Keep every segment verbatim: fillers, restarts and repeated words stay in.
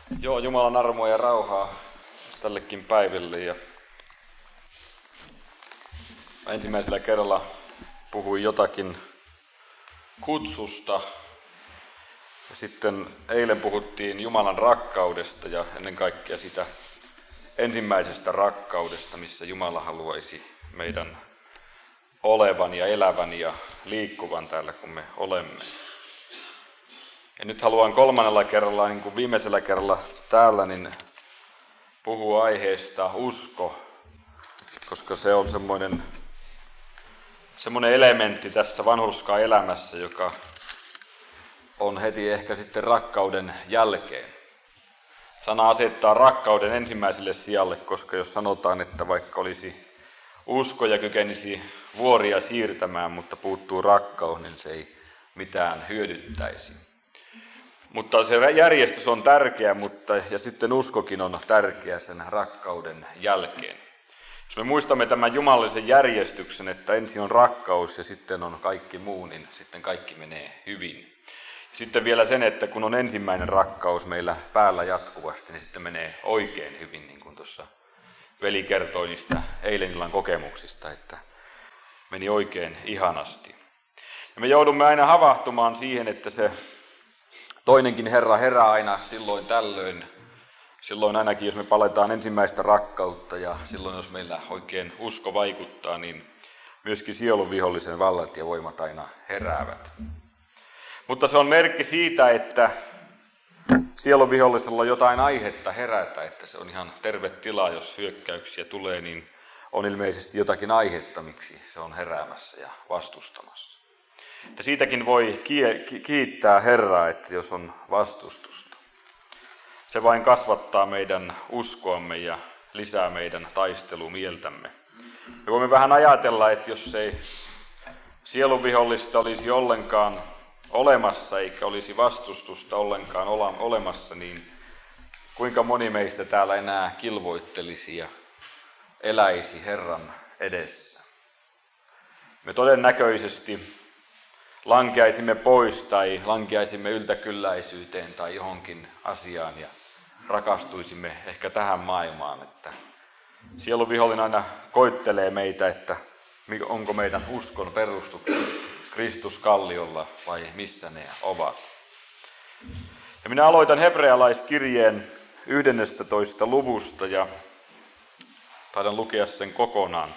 Joo, Jumalan armoa ja rauhaa tällekin päiville. Ja ensimmäisellä kerralla puhuin jotakin kutsusta. Ja sitten eilen puhuttiin Jumalan rakkaudesta ja ennen kaikkea sitä ensimmäisestä rakkaudesta, missä Jumala haluaisi meidän olevan ja elävän ja liikkuvan täällä, kun me olemme. Ja nyt haluan kolmannella kerralla, niin kuin viimeisellä kerralla täällä, niin puhua aiheesta usko, koska se on semmoinen, semmoinen elementti tässä vanhurskaan elämässä, joka on heti ehkä sitten rakkauden jälkeen. Sana asettaa rakkauden ensimmäiselle sijalle, koska jos sanotaan, että vaikka olisi usko ja kykenisi vuoria siirtämään, mutta puuttuu rakkaus, niin se ei mitään hyödyttäisi. Mutta se järjestys on tärkeä, mutta ja sitten uskokin on tärkeä sen rakkauden jälkeen. Jos me muistamme tämän jumalallisen järjestyksen, että ensin on rakkaus ja sitten on kaikki muu, niin sitten kaikki menee hyvin. Sitten vielä sen, että kun on ensimmäinen rakkaus meillä päällä jatkuvasti, niin sitten menee oikein hyvin, niin kuin tuossa veli kertoi niistä eilen illan kokemuksista, että meni oikein ihanasti. Ja me joudumme aina havahtumaan siihen, että se toinenkin Herra herää aina silloin tällöin. Silloin ainakin, jos me paletaan ensimmäistä rakkautta ja silloin, jos meillä oikein usko vaikuttaa, niin myöskin sielun vihollisen vallat ja voimat aina heräävät. Mutta se on merkki siitä, että sielun vihollisella on jotain aihetta herätä, että se on ihan terve tila, jos hyökkäyksiä tulee, niin on ilmeisesti jotakin aihetta, miksi se on heräämässä ja vastustamassa. Että siitäkin voi kiittää Herraa, että jos on vastustusta. Se vain kasvattaa meidän uskoamme ja lisää meidän taistelumieltämme. Me voimme vähän ajatella, että jos ei sielun vihollista olisi ollenkaan olemassa, eikä olisi vastustusta ollenkaan olemassa, niin kuinka moni meistä täällä enää kilvoittelisi ja eläisi Herran edessä. Me todennäköisesti lankeaisimme pois tai lankeaisimme yltäkylläisyyteen tai johonkin asiaan ja rakastuisimme ehkä tähän maailmaan, että sielun vihollinen aina koittelee meitä, että onko meidän uskon perustukset Kristuskalliolla vai missä ne ovat. Ja minä aloitan hebrealaiskirjeen yhdennestätoista luvusta ja taidan lukea sen kokonaan.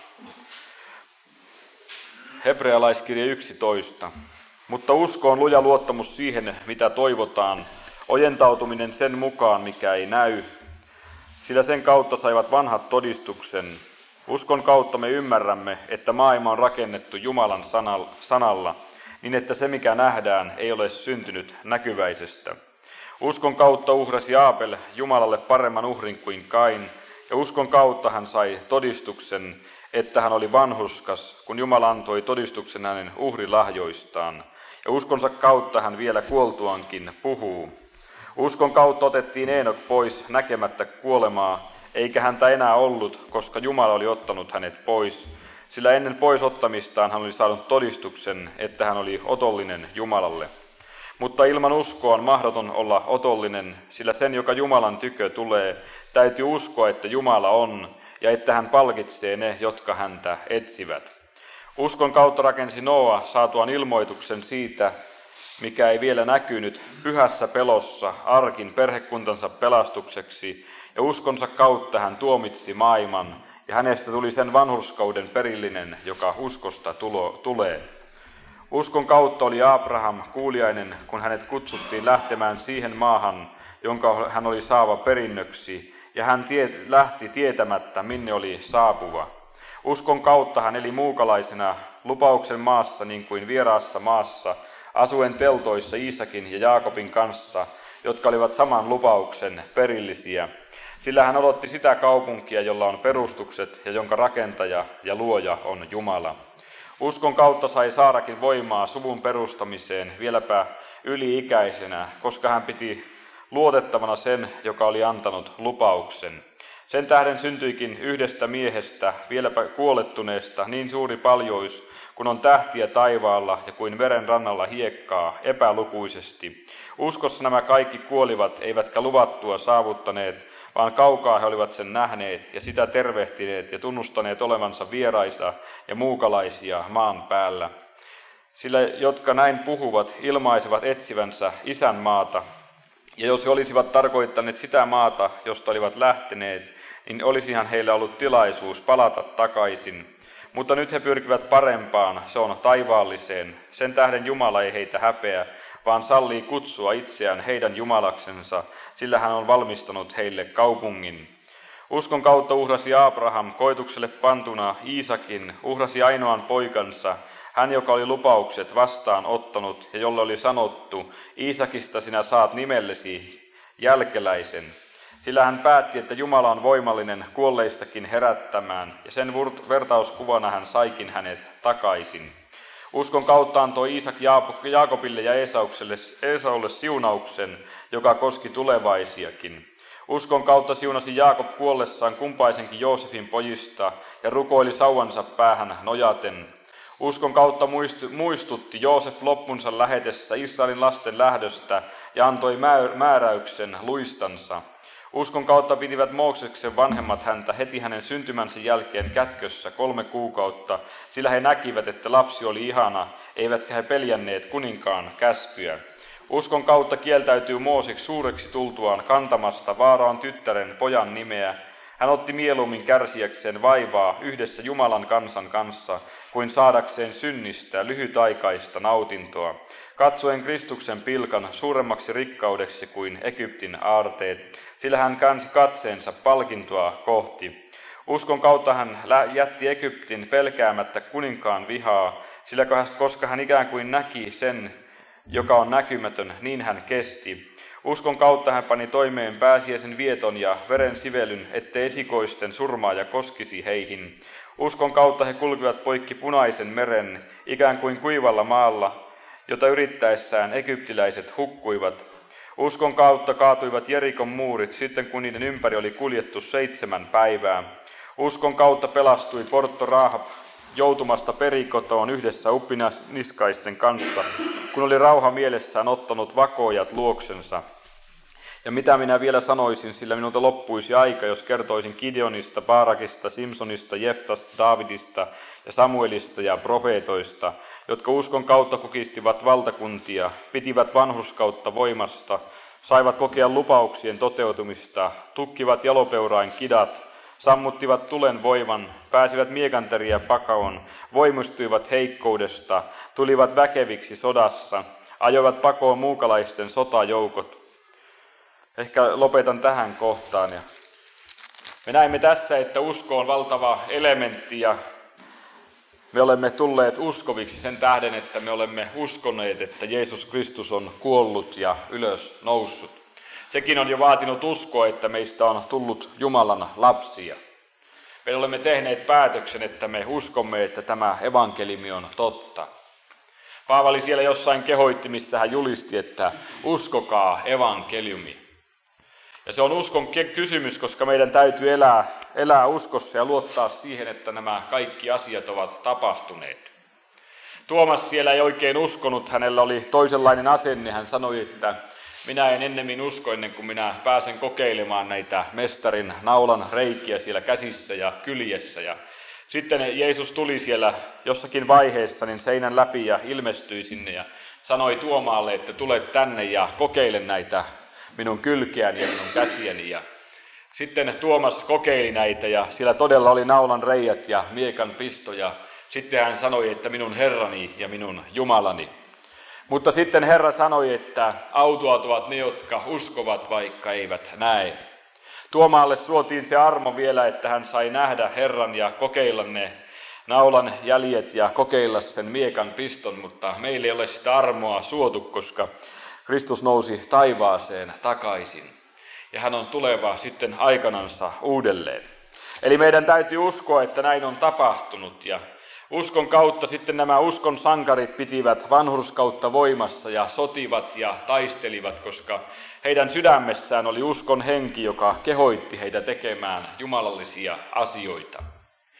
Hebrealaiskirje yksitoista. Mutta usko on luja luottamus siihen, mitä toivotaan, ojentautuminen sen mukaan, mikä ei näy, sillä sen kautta saivat vanhat todistuksen. Uskon kautta me ymmärrämme, että maailma on rakennettu Jumalan sanalla, niin että se mikä nähdään ei ole syntynyt näkyväisestä. Uskon kautta uhrasi Aabel Jumalalle paremman uhrin kuin Kain, ja uskon kautta hän sai todistuksen, että hän oli vanhurskas, kun Jumala antoi todistuksen hänen uhrilahjoistaan. Ja uskonsa kautta hän vielä kuoltuankin puhuu. Uskon kautta otettiin Eenok pois näkemättä kuolemaa, eikä häntä enää ollut, koska Jumala oli ottanut hänet pois, sillä ennen pois ottamistaan hän oli saanut todistuksen, että hän oli otollinen Jumalalle. Mutta ilman uskoa on mahdoton olla otollinen, sillä sen, joka Jumalan tykö tulee, täytyy uskoa, että Jumala on, ja että hän palkitsee ne, jotka häntä etsivät. Uskon kautta rakensi Noa saatuaan ilmoituksen siitä, mikä ei vielä näkynyt, pyhässä pelossa arkin perhekuntansa pelastukseksi, ja uskonsa kautta hän tuomitsi maailman, ja hänestä tuli sen vanhurskauden perillinen, joka uskosta tulo, tulee. Uskon kautta oli Abraham kuuliainen, kun hänet kutsuttiin lähtemään siihen maahan, jonka hän oli saava perinnöksi, ja hän tie, lähti tietämättä, minne oli saapuva. Uskon kautta hän eli muukalaisena lupauksen maassa niin kuin vieraassa maassa, asuen teltoissa Iisakin ja Jaakobin kanssa, jotka olivat saman lupauksen perillisiä. Sillä hän odotti sitä kaupunkia, jolla on perustukset ja jonka rakentaja ja luoja on Jumala. Uskon kautta sai Saarakin voimaa suvun perustamiseen vieläpä yli-ikäisenä, koska hän piti luotettavana sen, joka oli antanut lupauksen. Sen tähden syntyikin yhdestä miehestä, vieläpä kuolettuneesta, niin suuri paljous, kun on tähtiä taivaalla ja kuin veren rannalla hiekkaa epälukuisesti. Uskossa nämä kaikki kuolivat, eivätkä luvattua saavuttaneet, vaan kaukaa he olivat sen nähneet ja sitä tervehtineet ja tunnustaneet olevansa vieraita ja muukalaisia maan päällä. Sillä jotka näin puhuvat, ilmaisevat etsivänsä isän maata, ja jos he olisivat tarkoittaneet sitä maata, josta olivat lähteneet, niin olisihan heillä ollut tilaisuus palata takaisin. Mutta nyt he pyrkivät parempaan, se on taivaalliseen. Sen tähden Jumala ei heitä häpeä, vaan sallii kutsua itseään heidän Jumalaksensa, sillä hän on valmistanut heille kaupungin. Uskon kautta uhrasi Abraham koitukselle pantuna Iisakin, uhrasi ainoan poikansa, hän, joka oli lupaukset vastaan ottanut ja jolle oli sanottu, Iisakista sinä saat nimellesi jälkeläisen. Sillä hän päätti, että Jumala on voimallinen kuolleistakin herättämään, ja sen vertauskuvana hän saikin hänet takaisin. Uskon kautta antoi Iisak Jaakobille ja Eesaukselle, Eesaulle siunauksen, joka koski tulevaisiakin. Uskon kautta siunasi Jaakob kuollessaan kumpaisenkin Joosefin pojista ja rukoili sauvansa päähän nojaten. Uskon kautta muistutti Joosef loppunsa lähetessä Israelin lasten lähdöstä ja antoi määräyksen luistansa. Uskon kautta pitivät Mooseksen vanhemmat häntä heti hänen syntymänsä jälkeen kätkössä kolme kuukautta, sillä he näkivät, että lapsi oli ihana, eivätkä he peljänneet kuninkaan käskyä. Uskon kautta kieltäytyy Mooses suureksi tultuaan kantamasta Vaaraan tyttären pojan nimeä. Hän otti mieluummin kärsiäkseen vaivaa yhdessä Jumalan kansan kanssa, kuin saadakseen synnistä lyhytaikaista nautintoa, katsoen Kristuksen pilkan suuremmaksi rikkaudeksi kuin Egyptin aarteet, sillä hän käänsi katseensa palkintoa kohti. Uskon kautta hän jätti Egyptin pelkäämättä kuninkaan vihaa, sillä koska hän ikään kuin näki sen, joka on näkymätön, niin hän kesti. Uskon kautta hän pani toimeen pääsiäisen vieton ja veren sivelyn, ettei esikoisten surmaaja koskisi heihin. Uskon kautta he kulkivat poikki Punaisen meren, ikään kuin kuivalla maalla, jota yrittäessään egyptiläiset hukkuivat. Uskon kautta kaatuivat Jerikon muurit, sitten kun niiden ympäri oli kuljettu seitsemän päivää. Uskon kautta pelastui Portto Raahab joutumasta perikotoon yhdessä uppiniskaisten kanssa, kun oli rauha mielessään ottanut vakoojat luoksensa. Ja mitä minä vielä sanoisin, sillä minulta loppuisi aika, jos kertoisin Gideonista, Baarakista, Simsonista, Jeftasta, Daavidista ja Samuelista ja profeetoista, jotka uskon kautta kukistivat valtakuntia, pitivät vanhurskautta voimasta, saivat kokea lupauksien toteutumista, tukkivat jalopeurain kidat, sammuttivat tulen voiman, pääsivät miekanteriä pakoon, voimistuivat heikkoudesta, tulivat väkeviksi sodassa, ajoivat pakoon muukalaisten sotajoukot. Ehkä lopetan tähän kohtaan. Ja me näemme tässä, että usko on valtava elementti ja me olemme tulleet uskoviksi sen tähden, että me olemme uskoneet, että Jeesus Kristus on kuollut ja ylös noussut. Sekin on jo vaatinut uskoa, että meistä on tullut Jumalan lapsia. Me olemme tehneet päätöksen, että me uskomme, että tämä evankeliumi on totta. Paavali siellä jossain kehoitti, missä hän julisti, että uskokaa evankeliumi. Ja se on uskon kysymys, koska meidän täytyy elää, elää uskossa ja luottaa siihen, että nämä kaikki asiat ovat tapahtuneet. Tuomas siellä ei oikein uskonut, hänellä oli toisenlainen asenne. Hän sanoi, että minä en ennemmin usko ennen kuin minä pääsen kokeilemaan näitä mestarin naulan reikiä siellä käsissä ja kyljessä. Ja sitten Jeesus tuli siellä jossakin vaiheessa niin seinän läpi ja ilmestyi sinne ja sanoi Tuomaalle, että tule tänne ja kokeile näitä minun kylkeäni ja minun käsiäni. Ja sitten Tuomas kokeili näitä ja siellä todella oli naulan reijät ja miekan pisto ja sitten hän sanoi, että minun Herrani ja minun Jumalani. Mutta sitten Herra sanoi, että autuaat ne, jotka uskovat, vaikka eivät näe. Tuomaalle suotiin se armo vielä, että hän sai nähdä Herran ja kokeilla ne naulan jäljet ja kokeilla sen miekan piston, mutta meillä ei ole sitä armoa suotu, koska Kristus nousi taivaaseen takaisin. Ja hän on tuleva sitten aikanansa uudelleen. Eli meidän täytyy uskoa, että näin on tapahtunut ja uskon kautta sitten nämä uskon sankarit pitivät vanhurskautta voimassa ja sotivat ja taistelivat, koska heidän sydämessään oli uskon henki, joka kehoitti heitä tekemään jumalallisia asioita.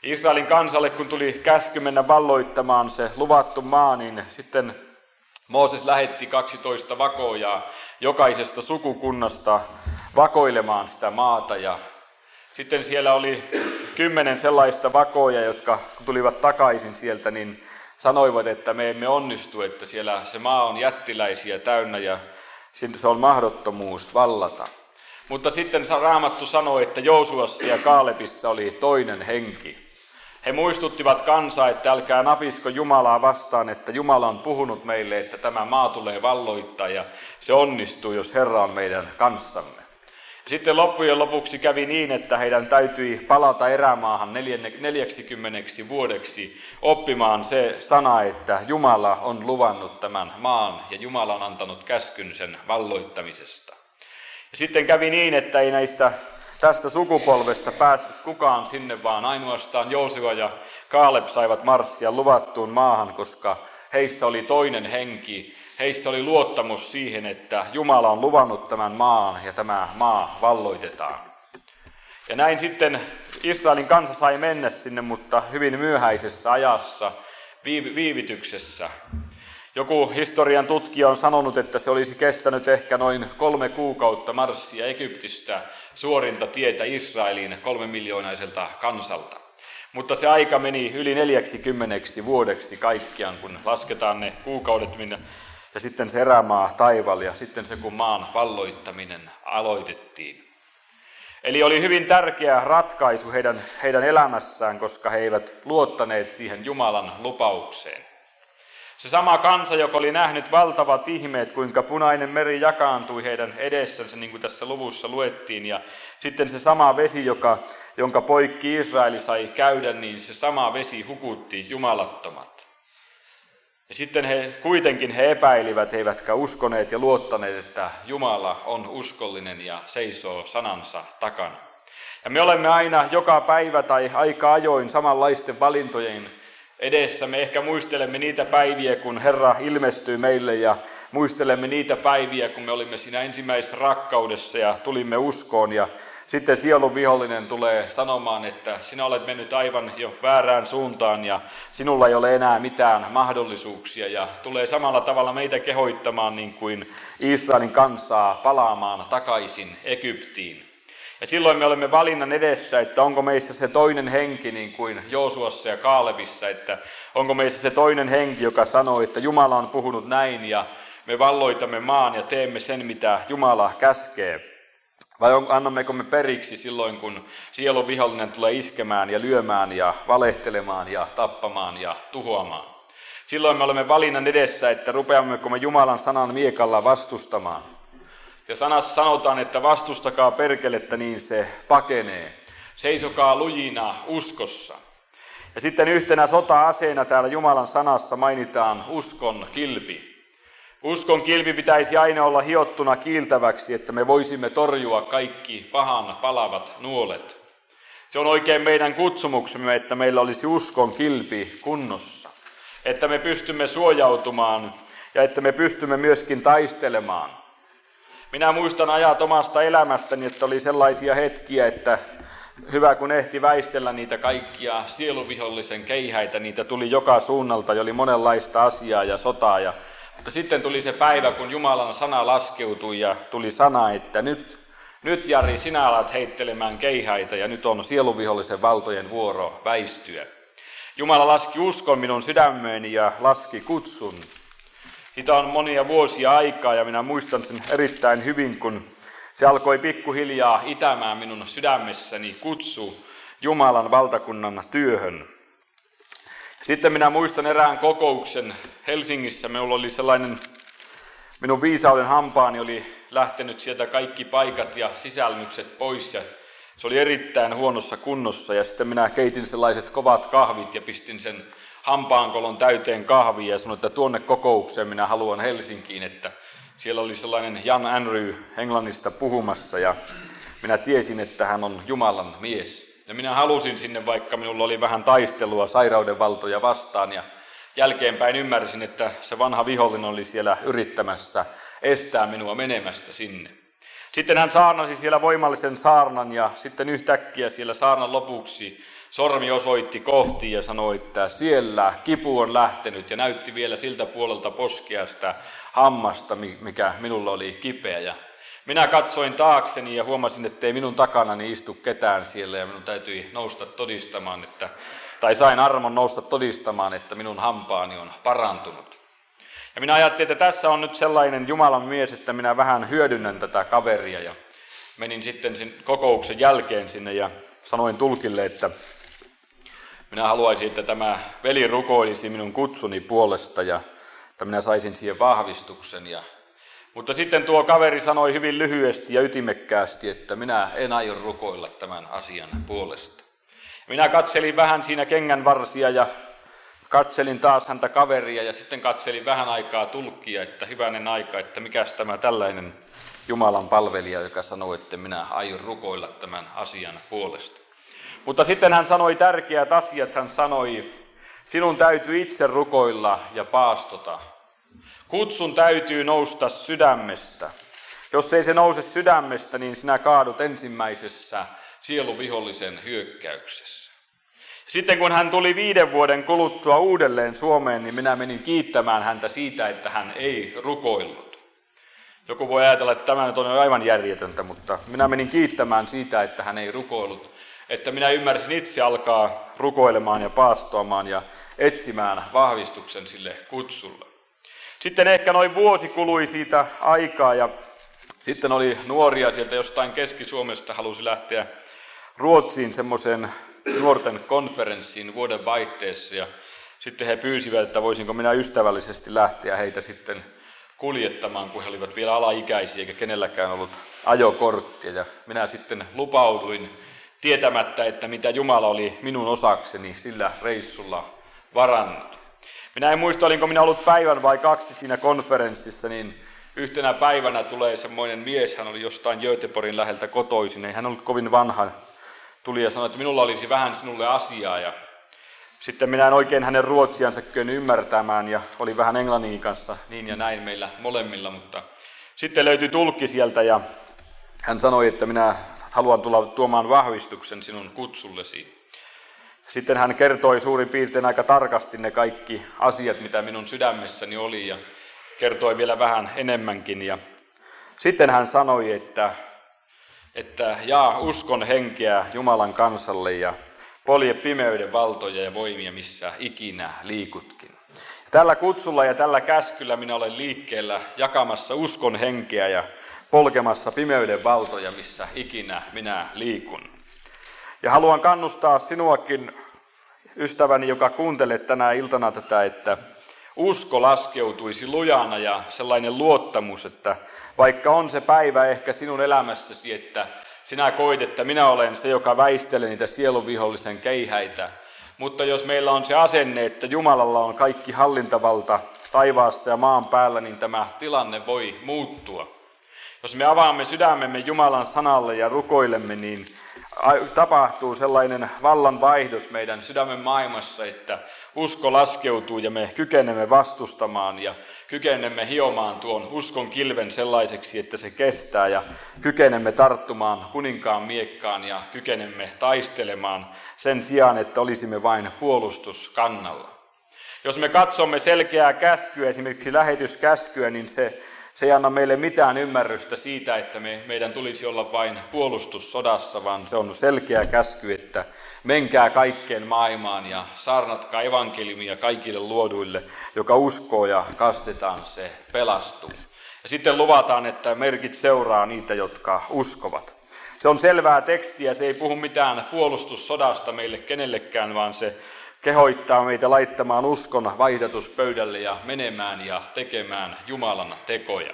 Israelin kansalle, kun tuli käsky mennä valloittamaan se luvattu maa, niin sitten Mooses lähetti kaksitoista vakoojaa jokaisesta sukukunnasta vakoilemaan sitä maata. Ja sitten siellä oli kymmenen sellaista vakoja, jotka kun tulivat takaisin sieltä, niin sanoivat, että me emme onnistu, että siellä se maa on jättiläisiä täynnä ja se on mahdottomuus vallata. Mutta sitten Raamattu sanoi, että Joosuassa ja Kaalebissa oli toinen henki. He muistuttivat kansaa, että älkää napisko Jumalaa vastaan, että Jumala on puhunut meille, että tämä maa tulee valloittaa ja se onnistuu, jos Herra on meidän kanssamme. Sitten loppujen lopuksi kävi niin, että heidän täytyi palata erämaahan neljäksikymmeneksi vuodeksi oppimaan se sana, että Jumala on luvannut tämän maan ja Jumala on antanut käskyn sen valloittamisesta. Ja sitten kävi niin, että ei näistä tästä sukupolvesta päässyt kukaan sinne, vaan ainoastaan Joosua ja Kaaleb saivat marssia luvattuun maahan, koska heissä oli toinen henki. Heissä oli luottamus siihen, että Jumala on luvannut tämän maan ja tämä maa valloitetaan. Ja näin sitten Israelin kansa sai mennä sinne, mutta hyvin myöhäisessä ajassa, viivityksessä. Joku historian tutkija on sanonut, että se olisi kestänyt ehkä noin kolme kuukautta marssia Egyptistä suorinta tietä Israeliin kolme miljoonaiselta kansalta. Mutta se aika meni yli neljäksikymmeneksi vuodeksi kaikkiaan, kun lasketaan ne kuukaudet minne, ja sitten se erämaa taival ja sitten se, kun maan valloittaminen aloitettiin. Eli oli hyvin tärkeä ratkaisu heidän, heidän elämässään, koska he eivät luottaneet siihen Jumalan lupaukseen. Se sama kansa, joka oli nähnyt valtavat ihmeet, kuinka punainen meri jakaantui heidän edessänsä, niin kuin tässä luvussa luettiin, ja sitten se sama vesi, joka, jonka poikki Israeli sai käydä, niin se sama vesi hukutti jumalattomat. Ja sitten he kuitenkin he epäilivät, eivätkä uskoneet ja luottaneet, että Jumala on uskollinen ja seisoo sanansa takana. Ja me olemme aina joka päivä tai aika ajoin samanlaisten valintojen edessä. Me ehkä muistelemme niitä päiviä, kun Herra ilmestyi meille, ja muistelemme niitä päiviä, kun me olimme siinä ensimmäisessä rakkaudessa ja tulimme uskoon, ja sitten sielun vihollinen tulee sanomaan, että sinä olet mennyt aivan jo väärään suuntaan ja sinulla ei ole enää mitään mahdollisuuksia, ja tulee samalla tavalla meitä kehoittamaan niin kuin Israelin kansaa palaamaan takaisin Egyptiin. Ja silloin me olemme valinnan edessä, että onko meissä se toinen henki, niin kuin Joosuassa ja Kaalebissa, että onko meissä se toinen henki, joka sanoo, että Jumala on puhunut näin ja me valloitamme maan ja teemme sen, mitä Jumala käskee. Vai on, annammeko me periksi silloin, kun sielun vihollinen tulee iskemään ja lyömään ja valehtelemaan ja tappamaan ja tuhoamaan. Silloin me olemme valinnan edessä, että rupeammeko me Jumalan sanan miekalla vastustamaan. Ja sanassa sanotaan, että vastustakaa perkelettä, niin se pakenee. Seisokaa lujina uskossa. Ja sitten yhtenä sota-aseena täällä Jumalan sanassa mainitaan uskon kilpi. Uskon kilpi pitäisi aina olla hiottuna kiiltäväksi, että me voisimme torjua kaikki pahan palavat nuolet. Se on oikein meidän kutsumuksemme, että meillä olisi uskon kilpi kunnossa. Että me pystymme suojautumaan ja että me pystymme myöskin taistelemaan. Minä muistan ajat omasta elämästäni, että oli sellaisia hetkiä, että hyvä kun ehti väistellä niitä kaikkia sieluvihollisen keihäitä, niitä tuli joka suunnalta ja oli monenlaista asiaa ja sotaa. Ja, mutta sitten tuli se päivä, kun Jumalan sana laskeutui ja tuli sana, että nyt, nyt Jari, sinä alat heittelemään keihäitä ja nyt on sieluvihollisen valtojen vuoro väistyä. Jumala laski uskon minun sydämeeni ja laski kutsun. Siitä on monia vuosia aikaa ja minä muistan sen erittäin hyvin, kun se alkoi pikkuhiljaa itämään minun sydämessäni kutsu Jumalan valtakunnan työhön. Sitten minä muistan erään kokouksen Helsingissä. Minulla oli sellainen, minun viisauden hampaani oli lähtenyt sieltä kaikki paikat ja sisälmykset pois ja se oli erittäin huonossa kunnossa. Ja sitten minä keitin sellaiset kovat kahvit ja pistin sen hampaankolon täyteen kahvia ja sanoin, että tuonne kokoukseen minä haluan Helsinkiin, että siellä oli sellainen Jan Andrew Englannista puhumassa ja minä tiesin, että hän on Jumalan mies. Ja minä halusin sinne, vaikka minulla oli vähän taistelua sairaudenvaltoja vastaan ja jälkeenpäin ymmärsin, että se vanha vihollinen oli siellä yrittämässä estää minua menemästä sinne. Sitten hän saarnasi siellä voimallisen saarnan ja sitten yhtäkkiä siellä saarnan lopuksi sormi osoitti kohti ja sanoi, että siellä kipu on lähtenyt, ja näytti vielä siltä puolelta poskea sitä hammasta, mikä minulla oli kipeä. Ja minä katsoin taakseni ja huomasin, että ei minun takanani istu ketään siellä, ja minun täytyi nousta todistamaan, että, tai sain armon nousta todistamaan, että minun hampaani on parantunut. Ja minä ajattelin, että tässä on nyt sellainen Jumalan mies, että minä vähän hyödynnän tätä kaveria, ja menin sitten sen kokouksen jälkeen sinne ja sanoin tulkille, että minä haluaisin, että tämä veli rukoilisi minun kutsuni puolesta ja että minä saisin siihen vahvistuksen. Ja, mutta sitten tuo kaveri sanoi hyvin lyhyesti ja ytimekkäästi, että minä en aio rukoilla tämän asian puolesta. Minä katselin vähän siinä kengänvarsia ja katselin taas häntä kaveria ja sitten katselin vähän aikaa tulkkia, että hyvänen aika, että mikäs tämä tällainen Jumalan palvelija, joka sanoi, että minä aion rukoilla tämän asian puolesta. Mutta sitten hän sanoi tärkeät asiat, hän sanoi, sinun täytyy itse rukoilla ja paastota. Kutsun täytyy nousta sydämestä. Jos ei se nouse sydämestä, niin sinä kaadut ensimmäisessä sieluvihollisen hyökkäyksessä. Sitten kun hän tuli viiden vuoden kuluttua uudelleen Suomeen, niin minä menin kiittämään häntä siitä, että hän ei rukoillut. Joku voi ajatella, että tämä nyt on aivan järjetöntä, mutta minä menin kiittämään siitä, että hän ei rukoillut. Että minä ymmärsin itse alkaa rukoilemaan ja paastoamaan ja etsimään vahvistuksen sille kutsulle. Sitten ehkä noin vuosi kului siitä aikaa ja sitten oli nuoria sieltä jostain Keski-Suomesta, halusi lähteä Ruotsiin semmoisen nuorten konferenssiin vuoden vaihteessa ja sitten he pyysivät, että voisinko minä ystävällisesti lähteä heitä sitten kuljettamaan, kun he olivat vielä alaikäisiä eikä kenelläkään ollut ajokorttia. Ja minä sitten lupauduin tietämättä, että mitä Jumala oli minun osakseni sillä reissulla varannut. Minä en muista, olinko minä ollut päivän vai kaksi siinä konferenssissa, niin yhtenä päivänä tulee semmoinen mies, hän oli jostain Göteborgin läheltä kotoisin, ei hän ollut kovin vanha. Tuli ja sanoi, että minulla olisi vähän sinulle asiaa. Ja sitten minä en oikein hänen ruotsiansa kyennyt ymmärtämään ja oli vähän englannin kanssa niin ja näin meillä molemmilla. Mutta sitten löytyi tulkki sieltä ja hän sanoi, että minä haluan tulla tuomaan vahvistuksen sinun kutsullesi. Sitten hän kertoi suurin piirtein aika tarkasti ne kaikki asiat, mitä minun sydämessäni oli ja kertoi vielä vähän enemmänkin. Ja sitten hän sanoi, että että jaa uskon henkeä Jumalan kansalle ja polje pimeyden valtoja ja voimia, missä ikinä liikutkin. Tällä kutsulla ja tällä käskyllä minä olen liikkeellä jakamassa uskon henkeä ja polkemassa pimeyden valtoja, missä ikinä minä liikun. Ja haluan kannustaa sinuakin, ystäväni, joka kuuntelet tänä iltana tätä, että usko laskeutuisi lujana ja sellainen luottamus, että vaikka on se päivä ehkä sinun elämässäsi, että sinä koit, että minä olen se, joka väistelee niitä sieluvihollisen keihäitä, mutta jos meillä on se asenne, että Jumalalla on kaikki hallintavalta taivaassa ja maan päällä, niin tämä tilanne voi muuttua. Jos me avaamme sydämemme Jumalan sanalle ja rukoilemme, niin tapahtuu sellainen vallanvaihdos meidän sydämen maailmassa, että usko laskeutuu ja me kykenemme vastustamaan ja kykenemme hiomaan tuon uskon kilven sellaiseksi, että se kestää ja kykenemme tarttumaan kuninkaan miekkaan ja kykenemme taistelemaan sen sijaan, että olisimme vain puolustuskannalla. Jos me katsomme selkeää käskyä, esimerkiksi lähetyskäskyä, niin se Se ei anna meille mitään ymmärrystä siitä, että me, meidän tulisi olla vain puolustussodassa, vaan se on selkeä käsky, että menkää kaikkeen maailmaan ja saarnatkaa evankeliumia kaikille luoduille, joka uskoo ja kastetaan, se pelastuu. Ja sitten luvataan, että merkit seuraa niitä, jotka uskovat. Se on selvää tekstiä, se ei puhu mitään puolustussodasta meille kenellekään, vaan se kehoittaa meitä laittamaan uskon vaihdatuspöydälle ja menemään ja tekemään Jumalan tekoja.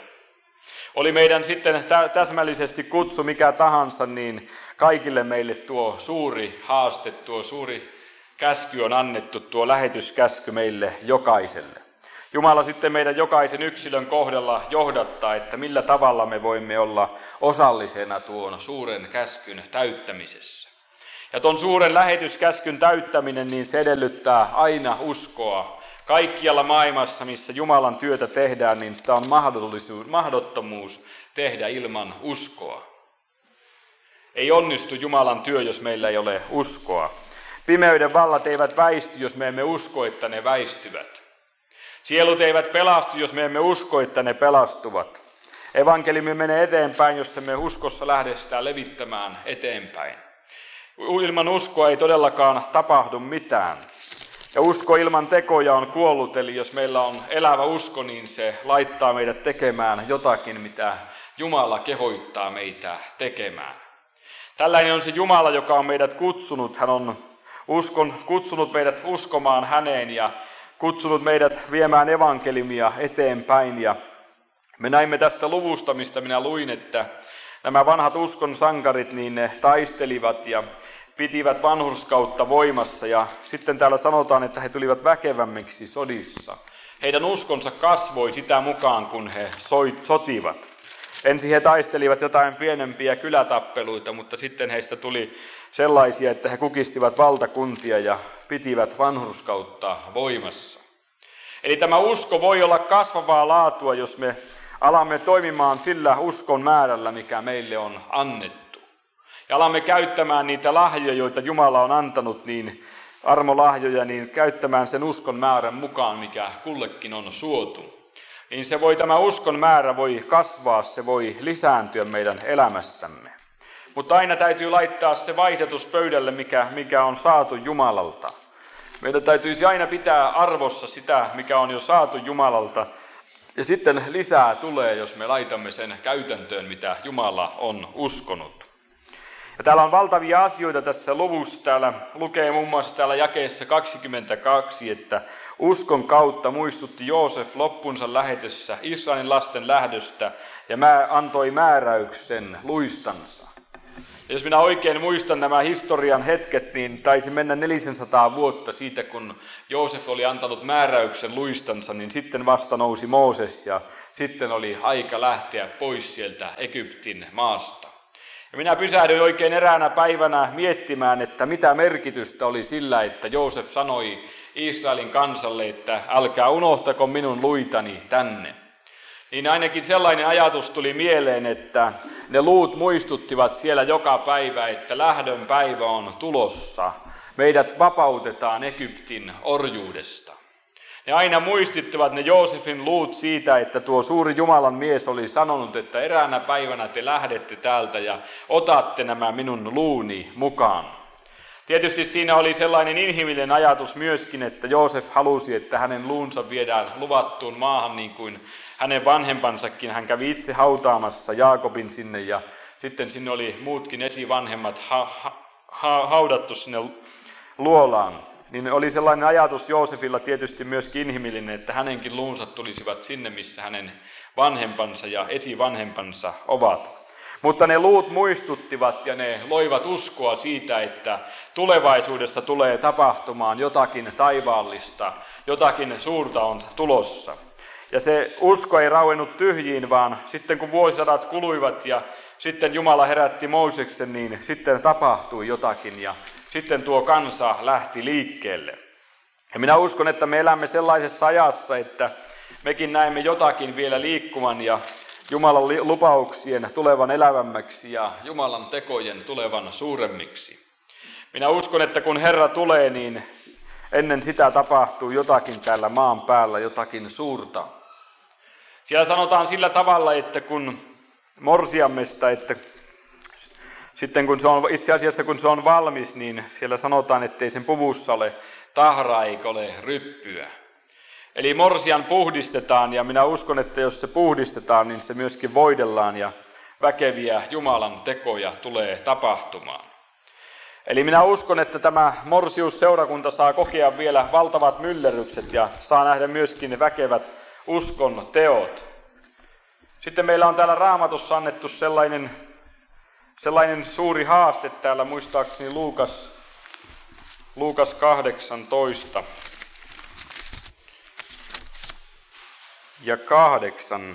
Oli meidän sitten täsmällisesti kutsu mikä tahansa, niin kaikille meille tuo suuri haaste, tuo suuri käsky on annettu, tuo lähetyskäsky meille jokaiselle. Jumala sitten meidän jokaisen yksilön kohdalla johdattaa, että millä tavalla me voimme olla osallisena tuon suuren käskyn täyttämisessä. Ja tuon suuren lähetyskäskyn täyttäminen, niin se edellyttää aina uskoa. Kaikkialla maailmassa, missä Jumalan työtä tehdään, niin sitä on mahdollisuus, mahdottomuus tehdä ilman uskoa. Ei onnistu Jumalan työ, jos meillä ei ole uskoa. Pimeyden vallat eivät väisty, jos me emme usko, että ne väistyvät. Sielut eivät pelastu, jos me emme usko, että ne pelastuvat. Evankeliumi menee eteenpäin, jos emme uskossa lähde sitä levittämään eteenpäin. Ilman uskoa ei todellakaan tapahdu mitään. Ja usko ilman tekoja on kuollut, eli jos meillä on elävä usko, niin se laittaa meidät tekemään jotakin, mitä Jumala kehoittaa meitä tekemään. Tällainen on se Jumala, joka on meidät kutsunut. Hän on uskon, kutsunut meidät uskomaan häneen ja kutsunut meidät viemään evankeliumia eteenpäin. Ja me näimme tästä luvusta, mistä minä luin, että nämä vanhat uskon sankarit, niin ne taistelivat ja pitivät vanhurskautta voimassa. Ja sitten täällä sanotaan, että he tulivat väkevämmiksi sodissa. Heidän uskonsa kasvoi sitä mukaan, kun he sotivat. Ensin he taistelivat jotain pienempiä kylätappeluita, mutta sitten heistä tuli sellaisia, että he kukistivat valtakuntia ja pitivät vanhurskautta voimassa. Eli tämä usko voi olla kasvavaa laatua, jos me alamme toimimaan sillä uskon määrällä, mikä meille on annettu. Ja alamme käyttämään niitä lahjoja, joita Jumala on antanut, niin armolahjoja, niin käyttämään sen uskon määrän mukaan, mikä kullekin on suotu. Niin se voi, tämä uskon määrä voi kasvaa, se voi lisääntyä meidän elämässämme. Mutta aina täytyy laittaa se vaihdatus pöydälle, mikä, mikä on saatu Jumalalta. Meidän täytyisi aina pitää arvossa sitä, mikä on jo saatu Jumalalta. Ja sitten lisää tulee, jos me laitamme sen käytäntöön, mitä Jumala on uskonut. Ja täällä on valtavia asioita tässä luvussa. Täällä lukee muun muassa täällä jakeessa kaksikymmentäkaksi, että uskon kautta muistutti Joosef loppunsa lähetessä Israelin lasten lähdöstä ja antoi määräyksen luistansa. Ja jos minä oikein muistan nämä historian hetket, niin taisi mennä neljäsataa vuotta siitä, kun Joosef oli antanut määräyksen luistansa, niin sitten vasta nousi Mooses ja sitten oli aika lähteä pois sieltä Egyptin maasta. Ja minä pysähdyin oikein eräänä päivänä miettimään, että mitä merkitystä oli sillä, että Joosef sanoi Israelin kansalle, että älkää unohtako minun luitani tänne. Niin ainakin sellainen ajatus tuli mieleen, että ne luut muistuttivat siellä joka päivä, että lähdön päivä on tulossa. Meidät vapautetaan Egyptin orjuudesta. Ne aina muistittivat ne Joosefin luut siitä, että tuo suuri Jumalan mies oli sanonut, että eräänä päivänä te lähdette täältä ja otatte nämä minun luuni mukaan. Tietysti siinä oli sellainen inhimillinen ajatus myöskin, että Joosef halusi, että hänen luunsa viedään luvattuun maahan niin kuin hänen vanhempansakin. Hän kävi itse hautaamassa Jaakobin sinne ja sitten sinne oli muutkin esivanhemmat ha- ha- haudattu sinne luolaan. Niin oli sellainen ajatus Joosefilla tietysti myöskin inhimillinen, että hänenkin luunsa tulisivat sinne, missä hänen vanhempansa ja esivanhempansa ovat. Mutta ne luut muistuttivat ja ne loivat uskoa siitä, että tulevaisuudessa tulee tapahtumaan jotakin taivaallista, jotakin suurta on tulossa. Ja se usko ei rauennut tyhjiin, vaan sitten kun vuosisadat kuluivat ja sitten Jumala herätti Mooseksen, niin sitten tapahtui jotakin ja sitten tuo kansa lähti liikkeelle. Ja minä uskon, että me elämme sellaisessa ajassa, että mekin näemme jotakin vielä liikkuman ja Jumalan lupauksien tulevan elävämmäksi ja Jumalan tekojen tulevan suuremmiksi. Minä uskon, että kun Herra tulee, niin ennen sitä tapahtuu jotakin täällä maan päällä, jotakin suurta. Siellä sanotaan sillä tavalla, että kun morsiammesta, että sitten kun se on, itse asiassa kun se on valmis, niin siellä sanotaan, ettei sen puvussa ole tahraa eikä ole ryppyä. Eli morsian puhdistetaan ja minä uskon, että jos se puhdistetaan, niin se myöskin voidellaan ja väkeviä Jumalan tekoja tulee tapahtumaan. Eli minä uskon, että tämä morsiusseurakunta saa kokea vielä valtavat myllerrykset ja saa nähdä myöskin väkevät uskon teot. Sitten meillä on täällä Raamatussa annettu sellainen, sellainen suuri haaste täällä, muistaakseni Luukas, Luukas kahdeksantoista. Ja kahdeksan.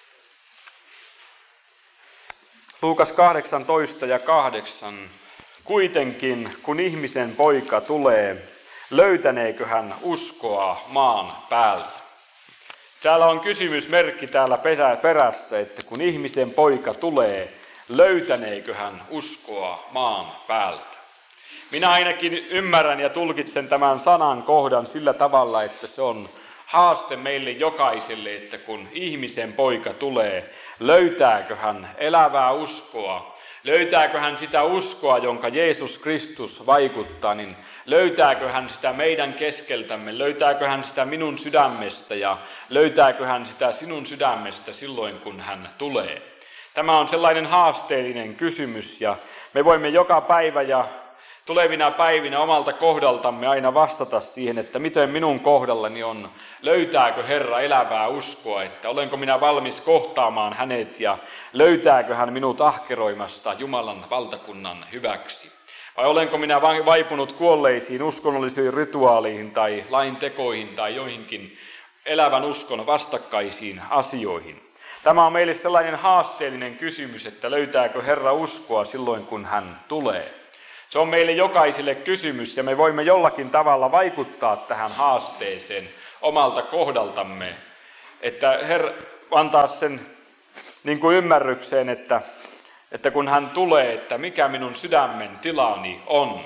Luukas kahdeksantoista ja kahdeksan. Kuitenkin, kun ihmisen poika tulee, löytäneekö hän uskoa maan päältä? Täällä on kysymysmerkki täällä perässä, että kun ihmisen poika tulee, löytäneekö hän uskoa maan päältä? Minä ainakin ymmärrän ja tulkitsen tämän sanan kohdan sillä tavalla, että se on haaste meille jokaiselle, että kun ihmisen poika tulee, löytääkö hän elävää uskoa, löytääkö hän sitä uskoa, jonka Jeesus Kristus vaikuttaa, niin löytääkö hän sitä meidän keskeltämme, löytääkö hän sitä minun sydämestä ja löytääkö hän sitä sinun sydämestä silloin, kun hän tulee. Tämä on sellainen haasteellinen kysymys ja me voimme joka päivä ja tulevina päivinä omalta kohdaltamme aina vastata siihen, että miten minun kohdallani on, löytääkö Herra elävää uskoa, että olenko minä valmis kohtaamaan hänet ja löytääkö hän minut ahkeroimasta Jumalan valtakunnan hyväksi. Vai olenko minä vaipunut kuolleisiin uskonnollisiin rituaaleihin tai laintekoihin tai joihinkin elävän uskon vastakkaisiin asioihin. Tämä on meille sellainen haasteellinen kysymys, että löytääkö Herra uskoa silloin, kun hän tulee. Se on meille jokaiselle kysymys ja me voimme jollakin tavalla vaikuttaa tähän haasteeseen omalta kohdaltamme. Että Herra antaa sen niin kuin ymmärrykseen, että, että kun hän tulee, että mikä minun sydämen tilani on.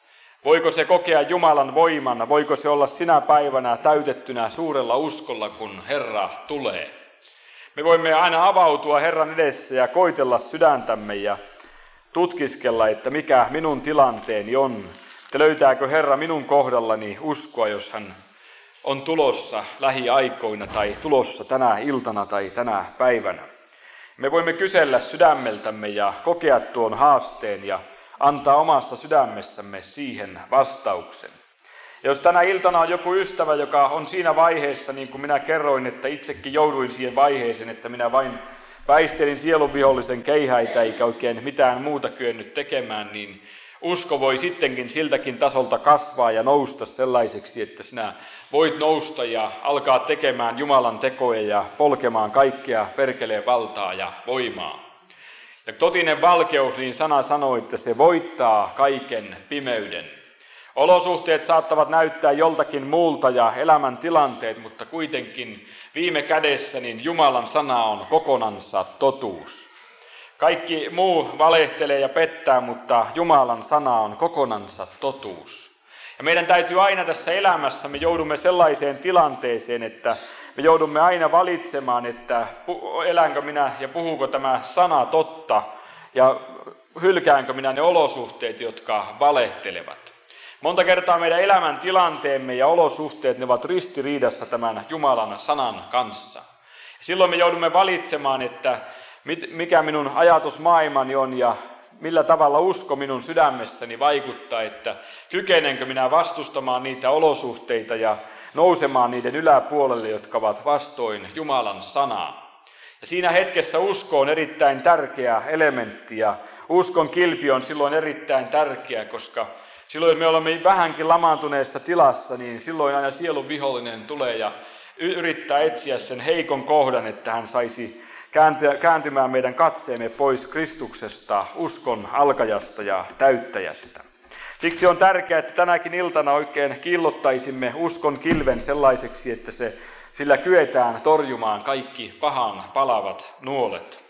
Voiko se kokea Jumalan voimana, voiko se olla sinä päivänä täytettynä suurella uskolla, kun Herra tulee. Me voimme aina avautua Herran edessä ja koitella sydäntämme ja tutkiskella, että mikä minun tilanteeni on. Että löytääkö Herra minun kohdallani uskoa, jos hän on tulossa lähiaikoina tai tulossa tänä iltana tai tänä päivänä. Me voimme kysellä sydämeltämme ja kokea tuon haasteen ja antaa omassa sydämessämme siihen vastauksen. Ja jos tänä iltana on joku ystävä, joka on siinä vaiheessa, niin kuin minä kerroin, että itsekin jouduin siihen vaiheeseen, että minä vain väistelin sielunvihollisen keihäitä eikä oikein mitään muuta kyennyt tekemään, niin usko voi sittenkin siltäkin tasolta kasvaa ja nousta sellaiseksi, että sinä voit nousta ja alkaa tekemään Jumalan tekoja ja polkemaan kaikkea perkeleen valtaa ja voimaa. Ja totinen valkeus, niin sana sanoo, että se voittaa kaiken pimeyden. Olosuhteet saattavat näyttää joltakin muulta ja elämäntilanteet, mutta kuitenkin viime kädessä niin Jumalan sana on kokonansa totuus. Kaikki muu valehtelee ja pettää, mutta Jumalan sana on kokonansa totuus. Ja meidän täytyy aina tässä elämässä, me joudumme sellaiseen tilanteeseen, että me joudumme aina valitsemaan, että elänkö minä ja puhuuko tämä sana totta ja hylkäänkö minä ne olosuhteet, jotka valehtelevat. Monta kertaa meidän elämän tilanteemme ja olosuhteet ne ovat ristiriidassa tämän Jumalan sanan kanssa. Silloin me joudumme valitsemaan, että mikä minun ajatusmaailmani on ja millä tavalla usko minun sydämessäni vaikuttaa, että kykenenkö minä vastustamaan niitä olosuhteita ja nousemaan niiden yläpuolelle, jotka ovat vastoin Jumalan sanaa. Ja siinä hetkessä usko on erittäin tärkeä elementti ja uskon kilpi on silloin erittäin tärkeä, koska silloin jos me olemme vähänkin lamaantuneessa tilassa, niin silloin aina sielun vihollinen tulee ja yrittää etsiä sen heikon kohdan, että hän saisi kääntymään meidän katseemme pois Kristuksesta, uskon alkajasta ja täyttäjästä. Siksi on tärkeää, että tänäkin iltana oikein kiillottaisimme uskon kilven sellaiseksi, että se, sillä kyetään torjumaan kaikki pahan palavat nuolet.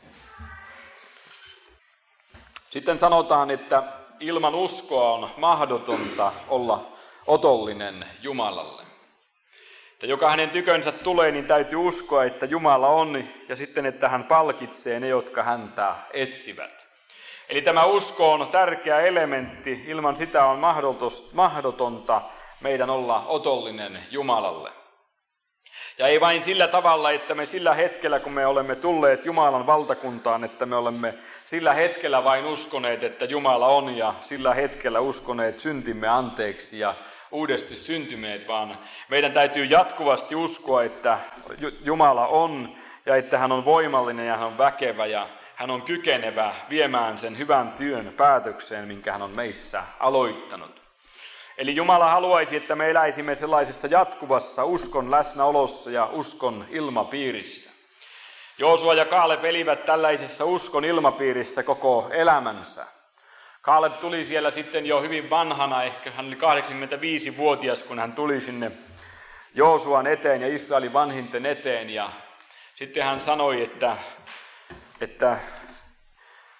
Sitten sanotaan, että ilman uskoa on mahdotonta olla otollinen Jumalalle. Että joka hänen tykönsä tulee, niin täytyy uskoa, että Jumala on, ja sitten, että hän palkitsee ne, jotka häntä etsivät. Eli tämä usko on tärkeä elementti, ilman sitä on mahdotonta meidän olla otollinen Jumalalle. Ja ei vain sillä tavalla, että me sillä hetkellä, kun me olemme tulleet Jumalan valtakuntaan, että me olemme sillä hetkellä vain uskoneet, että Jumala on, ja sillä hetkellä uskoneet syntimme anteeksi ja uudesti syntyneet, vaan meidän täytyy jatkuvasti uskoa, että Jumala on ja että hän on voimallinen ja hän on väkevä ja hän on kykenevä viemään sen hyvän työn päätökseen, minkä hän on meissä aloittanut. Eli Jumala haluaisi, että me eläisimme sellaisessa jatkuvassa uskon läsnäolossa ja uskon ilmapiirissä. Joosua ja Kaaleb elivät tällaisessa uskon ilmapiirissä koko elämänsä. Kaaleb tuli siellä sitten jo hyvin vanhana, ehkä hän oli kahdeksankymmentäviisivuotias, kun hän tuli sinne Joosuan eteen ja Israelin vanhinten eteen. Ja sitten hän sanoi, että, että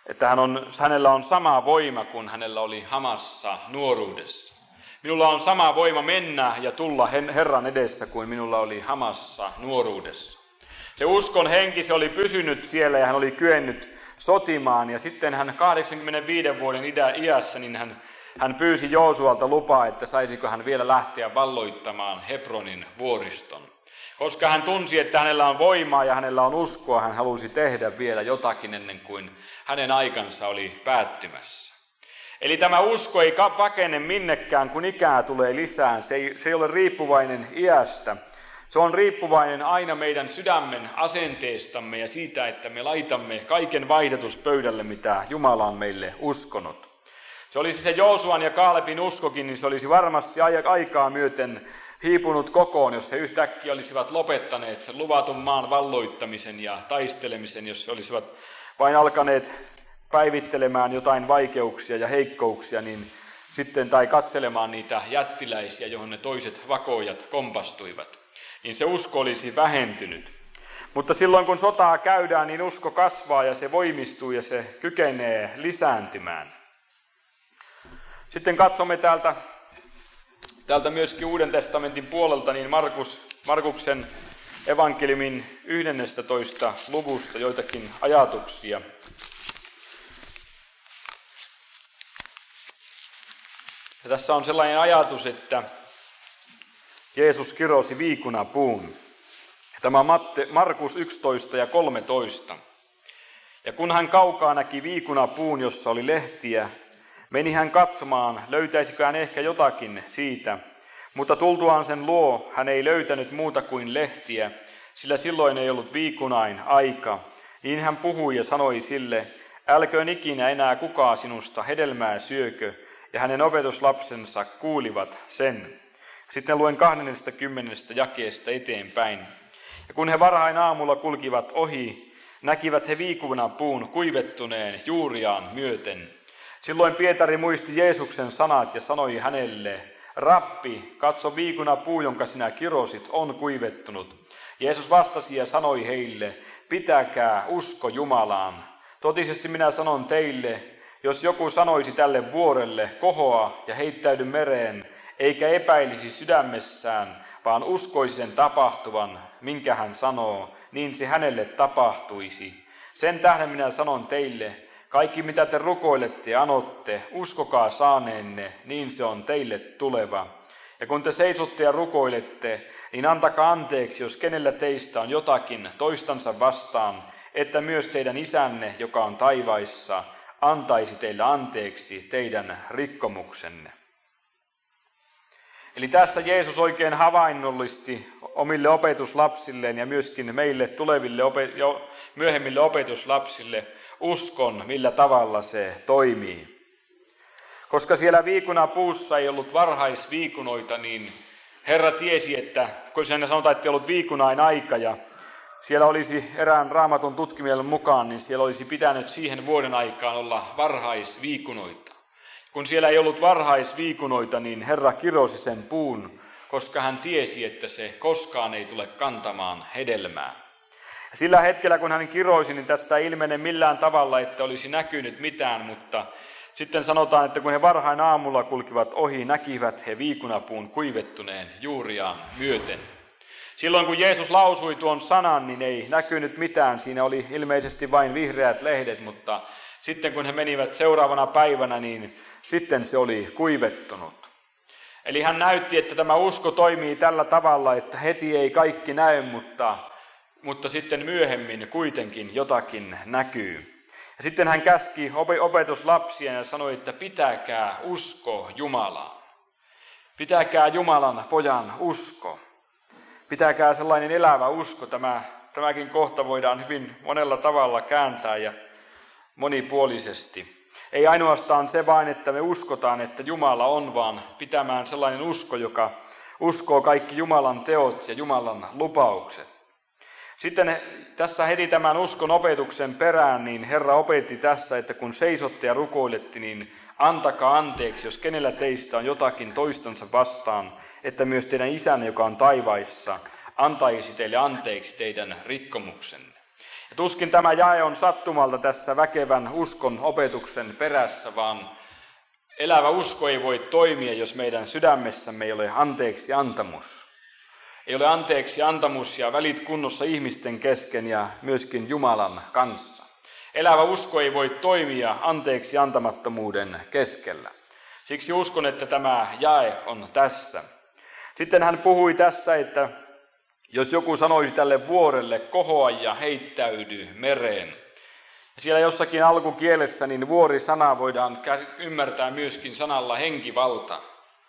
että hän on, hänellä on sama voima kuin hänellä oli hamassa nuoruudessa. Minulla on sama voima mennä ja tulla Herran edessä kuin minulla oli hamassa nuoruudessa. Se uskon henki, se oli pysynyt siellä ja hän oli kyennyt sotimaan. Ja sitten hän kahdeksankymmentäviiden vuoden iässä, niin hän, hän pyysi Joosualta lupaa, että saisiko hän vielä lähteä valloittamaan Hebronin vuoriston. Koska hän tunsi, että hänellä on voimaa ja hänellä on uskoa, hän halusi tehdä vielä jotakin ennen kuin hänen aikansa oli päättymässä. Eli tämä usko ei pakene minnekään, kun ikää tulee lisää. Se ei, se ei ole riippuvainen iästä. Se on riippuvainen aina meidän sydämen asenteestamme ja siitä, että me laitamme kaiken vaihdotuspöydälle, mitä Jumala on meille uskonut. Se olisi se Joosuan ja Kaalepin uskokin, niin se olisi varmasti aikaa myöten hiipunut kokoon, jos he yhtäkkiä olisivat lopettaneet sen luvatun maan valloittamisen ja taistelemisen, jos he olisivat vain alkaneet päivittelemään jotain vaikeuksia ja heikkouksia, niin sitten tai katselemaan niitä jättiläisiä, johon ne toiset vakoojat kompastuivat, niin se usko olisi vähentynyt. Mutta silloin kun sotaa käydään, niin usko kasvaa ja se voimistuu ja se kykenee lisääntymään. Sitten katsomme täältä, täältä myöskin Uuden testamentin puolelta niin Markus, Markuksen evankeliumin yhdennestätoista luvusta joitakin ajatuksia. Ja tässä on sellainen ajatus, että Jeesus kirosi viikunapuun. Tämä on Matte, Markus yksitoista ja kolmetoista. Ja kun hän kaukaa näki viikunapuun, jossa oli lehtiä, meni hän katsomaan, löytäisikö hän ehkä jotakin siitä. Mutta tultuaan sen luo, hän ei löytänyt muuta kuin lehtiä, sillä silloin ei ollut viikunain aika. Niin hän puhui ja sanoi sille, älköön ikinä enää kukaan sinusta hedelmää syökö, ja hänen opetuslapsensa kuulivat sen. Sitten luen kahdennesta jakeesta eteenpäin. Ja kun he varhain aamulla kulkivat ohi, näkivät he viikunapuun kuivettuneen juuriaan myöten. Silloin Pietari muisti Jeesuksen sanat ja sanoi hänelle, Rappi, katso viikunapuu, jonka sinä kirosit, on kuivettunut. Jeesus vastasi ja sanoi heille, pitäkää usko Jumalaan. Totisesti minä sanon teille, jos joku sanoisi tälle vuorelle, kohoa ja heittäydy mereen, eikä epäilisi sydämessään, vaan uskoisi sen tapahtuvan, minkä hän sanoo, niin se hänelle tapahtuisi. Sen tähden minä sanon teille, kaikki mitä te rukoilette ja anotte, uskokaa saaneenne, niin se on teille tuleva. Ja kun te seisotte ja rukoilette, niin antakaa anteeksi, jos kenellä teistä on jotakin toistansa vastaan, että myös teidän isänne, joka on taivaissa, antaisi teille anteeksi teidän rikkomuksenne. Eli tässä Jeesus oikein havainnollisti omille opetuslapsilleen ja myöskin meille tuleville jo myöhemmille opetuslapsille uskon, millä tavalla se toimii. Koska siellä viikunapuussa ei ollut varhaisviikunoita, niin Herra tiesi, että kun siinä sanotaan, että ei ollut viikunain aika ja siellä olisi erään Raamatun tutkimielen mukaan, niin siellä olisi pitänyt siihen vuoden aikaan olla varhaisviikunoita. Kun siellä ei ollut varhaisviikunoita, niin Herra kirosi sen puun, koska hän tiesi, että se koskaan ei tule kantamaan hedelmää. Ja sillä hetkellä, kun hän kiroisi, niin tästä ei ilmene millään tavalla, että olisi näkynyt mitään, mutta sitten sanotaan, että kun he varhain aamulla kulkivat ohi, näkivät he viikunapuun kuivettuneen juuriaan myöten. Silloin kun Jeesus lausui tuon sanan, niin ei näkynyt mitään. Siinä oli ilmeisesti vain vihreät lehdet, mutta sitten kun he menivät seuraavana päivänä, niin sitten se oli kuivettunut. Eli hän näytti, että tämä usko toimii tällä tavalla, että heti ei kaikki näy, mutta, mutta sitten myöhemmin kuitenkin jotakin näkyy. Ja sitten hän käski opetuslapsia ja sanoi, että pitäkää usko Jumalaan. Pitäkää Jumalan pojan usko. Pitäkää sellainen elävä usko. Tämä, tämäkin kohta voidaan hyvin monella tavalla kääntää ja monipuolisesti. Ei ainoastaan se vain, että me uskotaan, että Jumala on, vaan pitämään sellainen usko, joka uskoo kaikki Jumalan teot ja Jumalan lupaukset. Sitten tässä heti tämän uskon opetuksen perään, niin Herra opetti tässä, että kun seisotte ja rukoilette, niin antakaa anteeksi, jos kenellä teistä on jotakin toistansa vastaan, että myös teidän isänne, joka on taivaissa, antaisi teille anteeksi teidän rikkomuksenne. Ja tuskin tämä jae on sattumalta tässä väkevän uskon opetuksen perässä, vaan elävä usko ei voi toimia, jos meidän sydämessämme ei ole anteeksi antamus. Ei ole anteeksi antamus ja välit kunnossa ihmisten kesken ja myöskin Jumalan kanssa. Elävä usko ei voi toimia anteeksi antamattomuuden keskellä. Siksi uskon, että tämä jae on tässä. Sitten hän puhui tässä, että jos joku sanoisi tälle vuorelle, kohoa ja heittäydy mereen. Ja siellä jossakin alkukielessä niin vuori-sana voidaan ymmärtää myöskin sanalla henkivalta.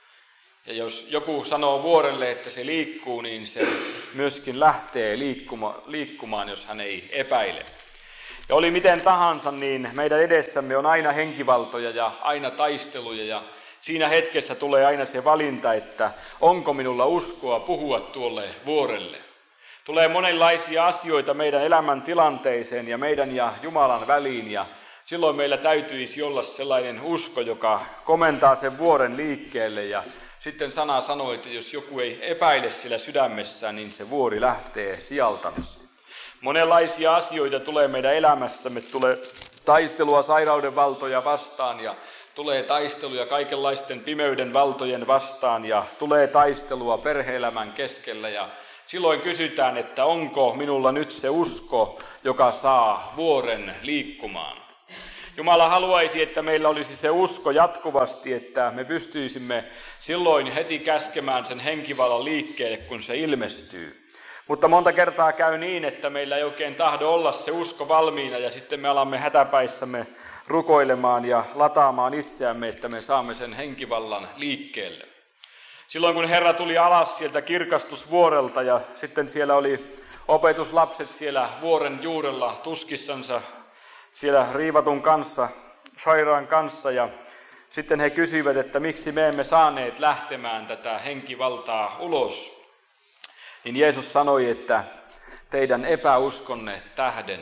Ja jos joku sanoo vuorelle, että se liikkuu, niin se myöskin lähtee liikkuma, liikkumaan, jos hän ei epäile. Ja oli miten tahansa, niin meidän edessämme on aina henkivaltoja ja aina taisteluja. Ja siinä hetkessä tulee aina se valinta, että onko minulla uskoa puhua tuolle vuorelle. Tulee monenlaisia asioita meidän elämän tilanteeseen ja meidän ja Jumalan väliin. Ja silloin meillä täytyisi olla sellainen usko, joka komentaa sen vuoren liikkeelle. Ja sitten sana sanoi, että jos joku ei epäile sillä sydämessään, niin se vuori lähtee sijaltansa. Monenlaisia asioita tulee meidän elämässämme, tulee taistelua sairauden valtoja vastaan ja tulee taisteluja kaikenlaisten pimeyden valtojen vastaan ja tulee taistelua perhe-elämän keskellä ja silloin kysytään, että onko minulla nyt se usko, joka saa vuoren liikkumaan. Jumala haluaisi, että meillä olisi se usko jatkuvasti, että me pystyisimme silloin heti käskemään sen henkivallan liikkeelle, kun se ilmestyy. Mutta monta kertaa käy niin, että meillä ei oikein tahdo olla se usko valmiina ja sitten me alamme hätäpäissämme rukoilemaan ja lataamaan itseämme, että me saamme sen henkivallan liikkeelle. Silloin kun Herra tuli alas sieltä kirkastusvuorelta ja sitten siellä oli opetuslapset siellä vuoren juurella tuskissansa siellä riivatun kanssa, sairaan kanssa ja sitten he kysyivät, että miksi me emme saaneet lähtemään tätä henkivaltaa ulos. Niin Jeesus sanoi, että teidän epäuskonne tähden.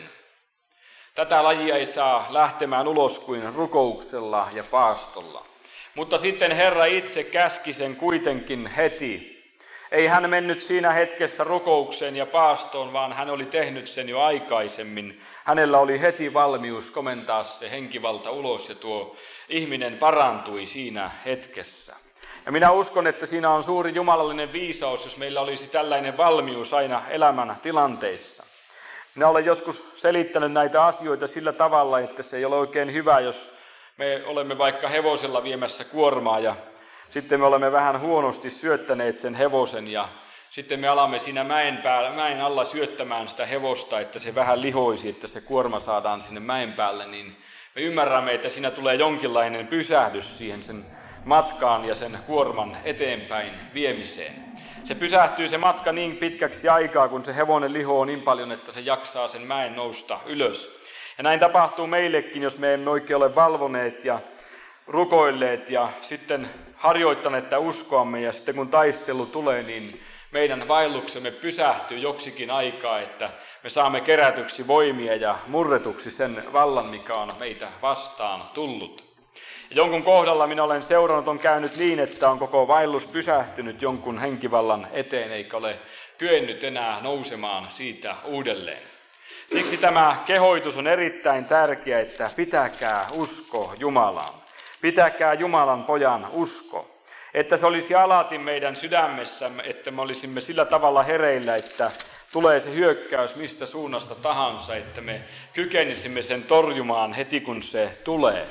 Tätä lajia ei saa lähtemään ulos kuin rukouksella ja paastolla. Mutta sitten Herra itse käski sen kuitenkin heti. Ei hän mennyt siinä hetkessä rukoukseen ja paastoon, vaan hän oli tehnyt sen jo aikaisemmin. Hänellä oli heti valmius komentaa se henkivalta ulos ja tuo ihminen parantui siinä hetkessä. Ja minä uskon, että siinä on suuri jumalallinen viisaus, jos meillä olisi tällainen valmius aina elämän tilanteissa. Minä olen joskus selittänyt näitä asioita sillä tavalla, että se ei ole oikein hyvä, jos me olemme vaikka hevosella viemässä kuormaa ja sitten me olemme vähän huonosti syöttäneet sen hevosen ja sitten me alamme siinä mäen, päällä, mäen alla syöttämään sitä hevosta, että se vähän lihoisi, että se kuorma saadaan sinne mäen päälle, niin me ymmärrämme, että siinä tulee jonkinlainen pysähdys siihen sen matkaan ja sen kuorman eteenpäin viemiseen. Se pysähtyy se matka niin pitkäksi aikaa, kun se hevonen lihoo niin paljon, että se jaksaa sen mäen nousta ylös. Ja näin tapahtuu meillekin, jos me emme oikein ole valvoneet ja rukoilleet ja sitten harjoittaneet tätä uskoamme. Ja sitten kun taistelu tulee, niin meidän vaelluksemme pysähtyy joksikin aikaa, että me saamme kerätyksi voimia ja murretuksi sen vallan, mikä on meitä vastaan tullut. Ja jonkun kohdalla minä olen seurannut, on käynyt niin, että on koko vaellus pysähtynyt jonkun henkivallan eteen, eikä ole kyennyt enää nousemaan siitä uudelleen. Siksi tämä kehoitus on erittäin tärkeä, että pitäkää usko Jumalaan. Pitäkää Jumalan pojan usko. Että se olisi alati meidän sydämessämme, että me olisimme sillä tavalla hereillä, että tulee se hyökkäys mistä suunnasta tahansa, että me kykenisimme sen torjumaan heti kun se tulee.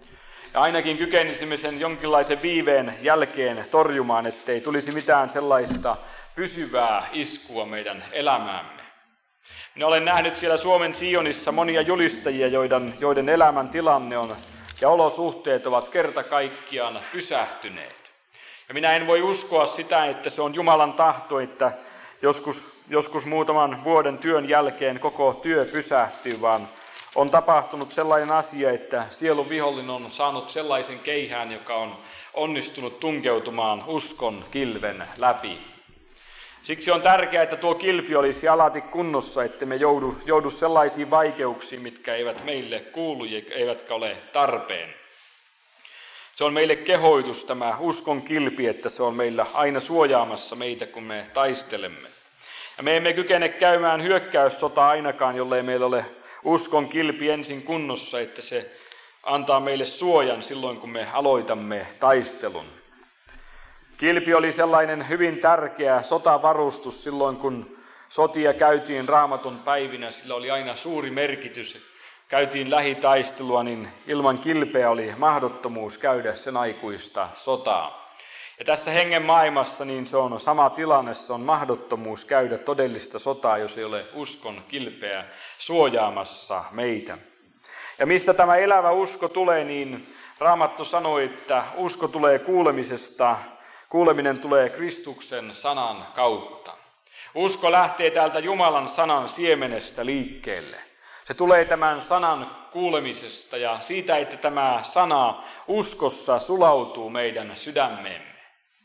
Ja ainakin kykenisimme sen jonkinlaisen viiveen jälkeen torjumaan, ettei tulisi mitään sellaista pysyvää iskua meidän elämäämme. Minä olen nähnyt siellä Suomen Sionissa monia julistajia, joiden, joiden elämän tilanne on ja olosuhteet ovat kerta kaikkiaan pysähtyneet. Ja minä en voi uskoa sitä, että se on Jumalan tahto, että joskus, joskus muutaman vuoden työn jälkeen koko työ pysähtyy, vaan on tapahtunut sellainen asia, että sielun vihollinen on saanut sellaisen keihään, joka on onnistunut tunkeutumaan uskon kilven läpi. Siksi on tärkeää, että tuo kilpi olisi alati kunnossa, että me joudu, joudu sellaisiin vaikeuksiin, mitkä eivät meille kuulu eivätkä ole tarpeen. Se on meille kehoitus, tämä uskon kilpi, että se on meillä aina suojaamassa meitä, kun me taistelemme. Ja me emme kykene käymään hyökkäyssotaa ainakaan, jollei meillä ole uskon kilpi ensin kunnossa, että se antaa meille suojan silloin, kun me aloitamme taistelun. Kilpi oli sellainen hyvin tärkeä sotavarustus silloin, kun sotia käytiin Raamatun päivinä. Sillä oli aina suuri merkitys. Käytiin lähitaistelua, niin ilman kilpeä oli mahdottomuus käydä sen aikuista sotaa. Ja tässä hengen maailmassa niin se on sama tilanne, se on mahdottomuus käydä todellista sotaa, jos ei ole uskon kilpeä suojaamassa meitä. Ja mistä tämä elävä usko tulee, niin Raamattu sanoi, että usko tulee kuulemisesta, kuuleminen tulee Kristuksen sanan kautta. Usko lähtee täältä Jumalan sanan siemenestä liikkeelle. Se tulee tämän sanan kuulemisesta ja siitä, että tämä sana uskossa sulautuu meidän sydämeemme.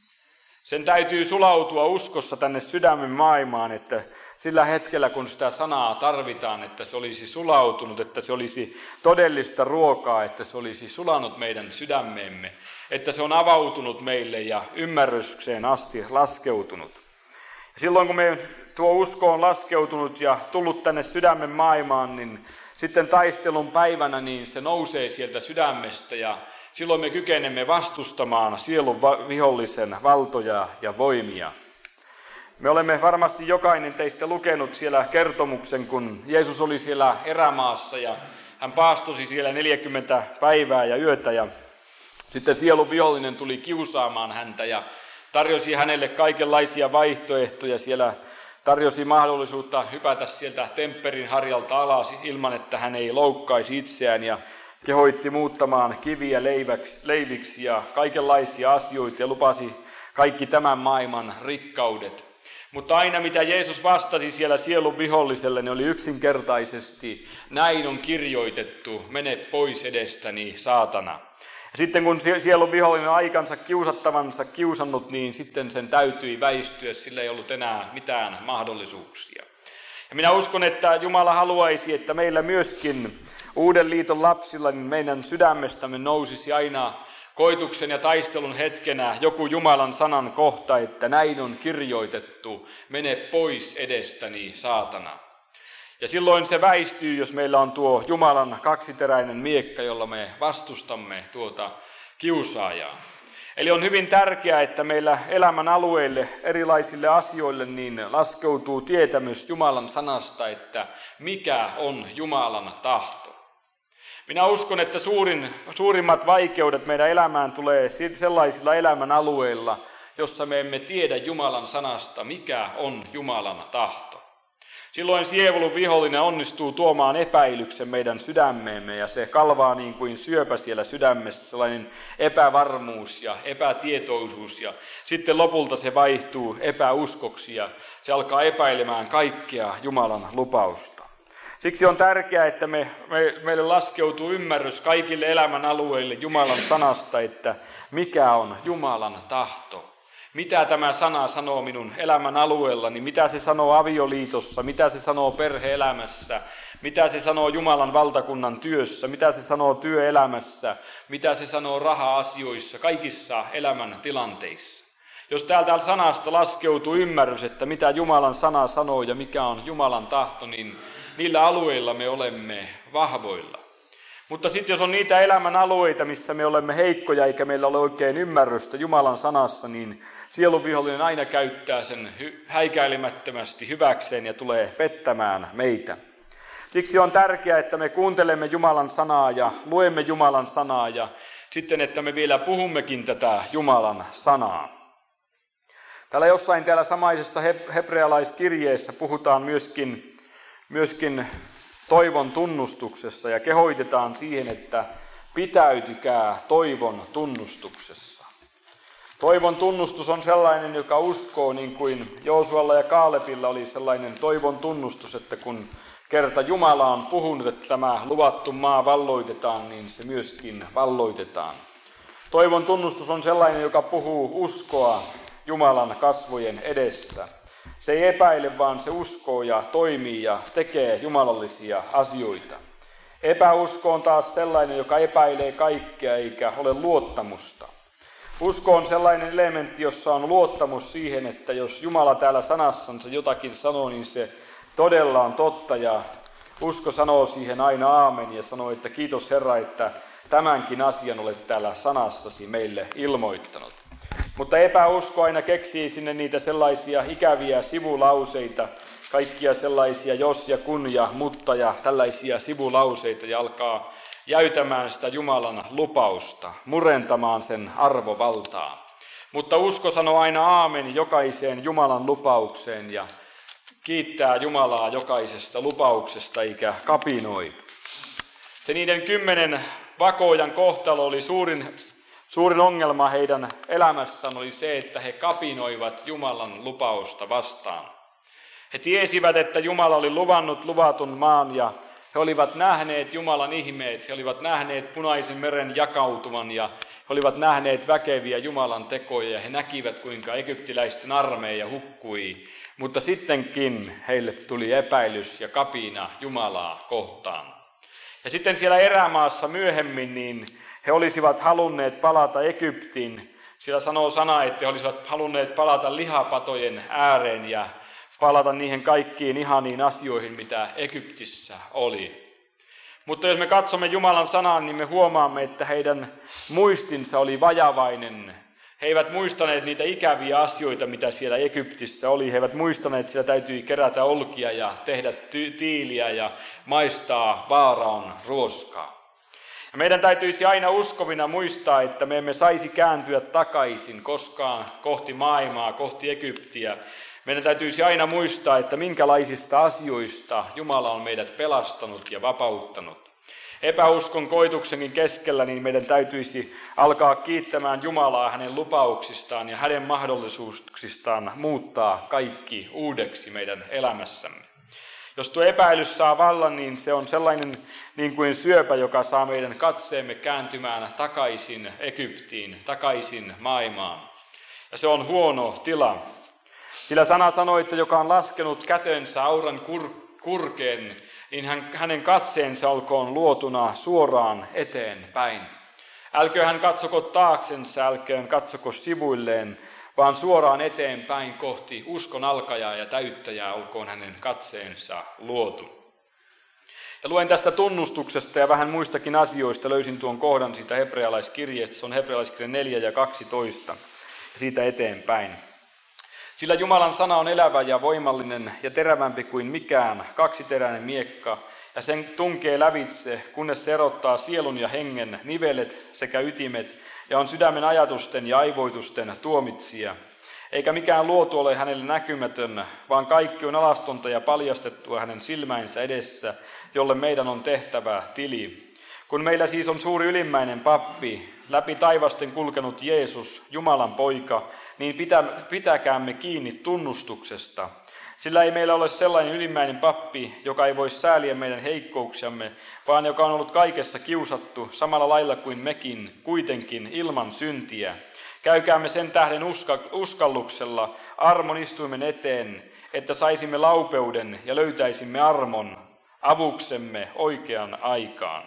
Sen täytyy sulautua uskossa tänne sydämen maailmaan, että sillä hetkellä, kun sitä sanaa tarvitaan, että se olisi sulautunut, että se olisi todellista ruokaa, että se olisi sulanut meidän sydämeemme, että se on avautunut meille ja ymmärrykseen asti laskeutunut. Ja silloin, kun me tuo usko on laskeutunut ja tullut tänne sydämen maailmaan, niin sitten taistelun päivänä niin se nousee sieltä sydämestä ja silloin me kykenemme vastustamaan sielun vihollisen valtoja ja voimia. Me olemme varmasti jokainen teistä lukenut siellä kertomuksen, kun Jeesus oli siellä erämaassa ja hän paastosi siellä neljäkymmentä päivää ja yötä ja sitten sielun vihollinen tuli kiusaamaan häntä ja tarjosi hänelle kaikenlaisia vaihtoehtoja. Siellä tarjosi mahdollisuutta hypätä sieltä tempperin harjalta alas ilman, että hän ei loukkaisi itseään ja kehoitti muuttamaan kiviä leiväksi, leiviksi ja kaikenlaisia asioita ja lupasi kaikki tämän maailman rikkaudet. Mutta aina mitä Jeesus vastasi siellä sielun viholliselle, ne oli yksinkertaisesti, näin on kirjoitettu, mene pois edestäni, saatana. Ja sitten kun sielun vihollinen aikansa kiusattavansa kiusannut, niin sitten sen täytyi väistyä, sillä ei ollut enää mitään mahdollisuuksia. Ja minä uskon, että Jumala haluaisi, että meillä myöskin uuden liiton lapsilla, niin meidän sydämestämme nousisi aina koituksen ja taistelun hetkenä joku Jumalan sanan kohta, että näin on kirjoitettu, mene pois edestäni, saatana. Ja silloin se väistyy, jos meillä on tuo Jumalan kaksiteräinen miekka, jolla me vastustamme tuota kiusaajaa. Eli on hyvin tärkeää, että meillä elämän alueille, erilaisille asioille, niin laskeutuu tietämys Jumalan sanasta, että mikä on Jumalan tahto. Minä uskon, että suurin, suurimmat vaikeudet meidän elämään tulee sellaisilla elämän alueilla, jossa me emme tiedä Jumalan sanasta, mikä on Jumalan tahto. Silloin sievelun vihollinen onnistuu tuomaan epäilyksen meidän sydämeemme ja se kalvaa niin kuin syöpä siellä sydämessä, sellainen epävarmuus ja epätietoisuus ja sitten lopulta se vaihtuu epäuskoksi ja se alkaa epäilemään kaikkea Jumalan lupausta. Siksi on tärkeää, että me, me, meille laskeutuu ymmärrys kaikille elämän alueille Jumalan sanasta, että mikä on Jumalan tahto. Mitä tämä sana sanoo minun elämän alueellani, mitä se sanoo avioliitossa, mitä se sanoo perhe-elämässä, mitä se sanoo Jumalan valtakunnan työssä, mitä se sanoo työelämässä, mitä se sanoo raha-asioissa, kaikissa elämän tilanteissa. Jos täältä sanasta laskeutuu ymmärrys, että mitä Jumalan sana sanoo ja mikä on Jumalan tahto, niin niillä alueilla me olemme vahvoilla. Mutta sitten jos on niitä elämän alueita, missä me olemme heikkoja eikä meillä ole oikein ymmärrystä Jumalan sanassa, niin sielunvihollinen aina käyttää sen häikäilemättömästi hyväkseen ja tulee pettämään meitä. Siksi on tärkeää, että me kuuntelemme Jumalan sanaa ja luemme Jumalan sanaa ja sitten, että me vielä puhummekin tätä Jumalan sanaa. Täällä jossain täällä samaisessa hebrealaiskirjeessä puhutaan myöskin, myöskin toivon tunnustuksessa ja kehoitetaan siihen, että pitäytykää toivon tunnustuksessa. Toivon tunnustus on sellainen, joka uskoo, niin kuin Joosualla ja Kaalepilla oli sellainen toivon tunnustus, että kun kerta Jumala on puhunut, että tämä luvattu maa valloitetaan, niin se myöskin valloitetaan. Toivon tunnustus on sellainen, joka puhuu uskoa Jumalan kasvojen edessä. Se ei epäile, vaan se uskoo ja toimii ja tekee jumalallisia asioita. Epäusko on taas sellainen, joka epäilee kaikkea eikä ole luottamusta. Usko on sellainen elementti, jossa on luottamus siihen, että jos Jumala täällä sanassansa jotakin sanoo, niin se todella on totta. Ja usko sanoo siihen aina aamen ja sanoo, että kiitos Herra, että tämänkin asian olet täällä sanassasi meille ilmoittanut. Mutta epäusko aina keksii sinne niitä sellaisia ikäviä sivulauseita, kaikkia sellaisia jos ja kun ja mutta ja tällaisia sivulauseita ja alkaa jäytämään sitä Jumalan lupausta, murentamaan sen arvovaltaa. Mutta usko sanoo aina aamen jokaiseen Jumalan lupaukseen ja kiittää Jumalaa jokaisesta lupauksesta eikä kapinoi. Se niiden kymmenen vakoojan kohtalo oli suurin, suurin ongelma heidän elämässään oli se, että he kapinoivat Jumalan lupausta vastaan. He tiesivät, että Jumala oli luvannut luvatun maan ja he olivat nähneet Jumalan ihmeet, he olivat nähneet Punaisen meren jakautuvan ja he olivat nähneet väkeviä Jumalan tekoja ja he näkivät, kuinka egyptiläisten armeija hukkui. Mutta sittenkin heille tuli epäilys ja kapina Jumalaa kohtaan. Ja sitten siellä erämaassa myöhemmin niin he olisivat halunneet palata Egyptiin. Siellä sanoo sana, että he olisivat halunneet palata lihapatojen ääreen ja palata niihin kaikkiin ihaniin asioihin, mitä Egyptissä oli. Mutta jos me katsomme Jumalan sanaan, niin me huomaamme, että heidän muistinsa oli vajavainen. He eivät muistaneet niitä ikäviä asioita, mitä siellä Egyptissä oli. He eivät muistaneet, että siellä täytyi kerätä olkia ja tehdä ty- tiiliä ja maistaa vaaraan ruoskaa. Ja meidän täytyisi aina uskovina muistaa, että me emme saisi kääntyä takaisin koskaan kohti maailmaa, kohti Egyptiä. Meidän täytyisi aina muistaa, että minkälaisista asioista Jumala on meidät pelastanut ja vapauttanut. Epäuskon koituksenkin keskellä niin meidän täytyisi alkaa kiittämään Jumalaa hänen lupauksistaan ja hänen mahdollisuuksistaan muuttaa kaikki uudeksi meidän elämässämme. Jos tuo epäilys saa vallan, niin se on sellainen niin kuin syöpä, joka saa meidän katseemme kääntymään takaisin Egyptiin, takaisin maailmaan. Ja se on huono tila. Sillä sana sanoi, että joka on laskenut kätensä auran kur- kurkeen, niin hän, hänen katseensa olkoon luotuna suoraan eteenpäin. Älköön hän katsoko taaksensa, älköön katsoko sivuilleen, vaan suoraan eteenpäin kohti uskon alkajaa ja täyttäjää olkoon hänen katseensa luotu. Ja luen tästä tunnustuksesta ja vähän muistakin asioista, löysin tuon kohdan siitä hebrealaiskirjeestä, se on hebrealaiskirje neljä ja kaksitoista ja siitä eteenpäin. Sillä Jumalan sana on elävä ja voimallinen ja terävämpi kuin mikään, kaksiteräinen miekka, ja sen tunkee lävitse, kunnes se erottaa sielun ja hengen, nivelet sekä ytimet, ja on sydämen ajatusten ja aivoitusten tuomitsija. Eikä mikään luotu ole hänelle näkymätön, vaan kaikki on alastonta ja paljastettua hänen silmäinsä edessä, jolle meidän on tehtävä tili. Kun meillä siis on suuri ylimmäinen pappi, läpi taivasten kulkenut Jeesus, Jumalan poika, niin pitä, pitäkäämme kiinni tunnustuksesta. Sillä ei meillä ole sellainen ylimmäinen pappi, joka ei voi sääliä meidän heikkouksiamme, vaan joka on ollut kaikessa kiusattu samalla lailla kuin mekin, kuitenkin ilman syntiä. Käykäämme sen tähden uska, uskalluksella armon istuimen eteen, että saisimme laupeuden ja löytäisimme armon avuksemme oikean aikaan.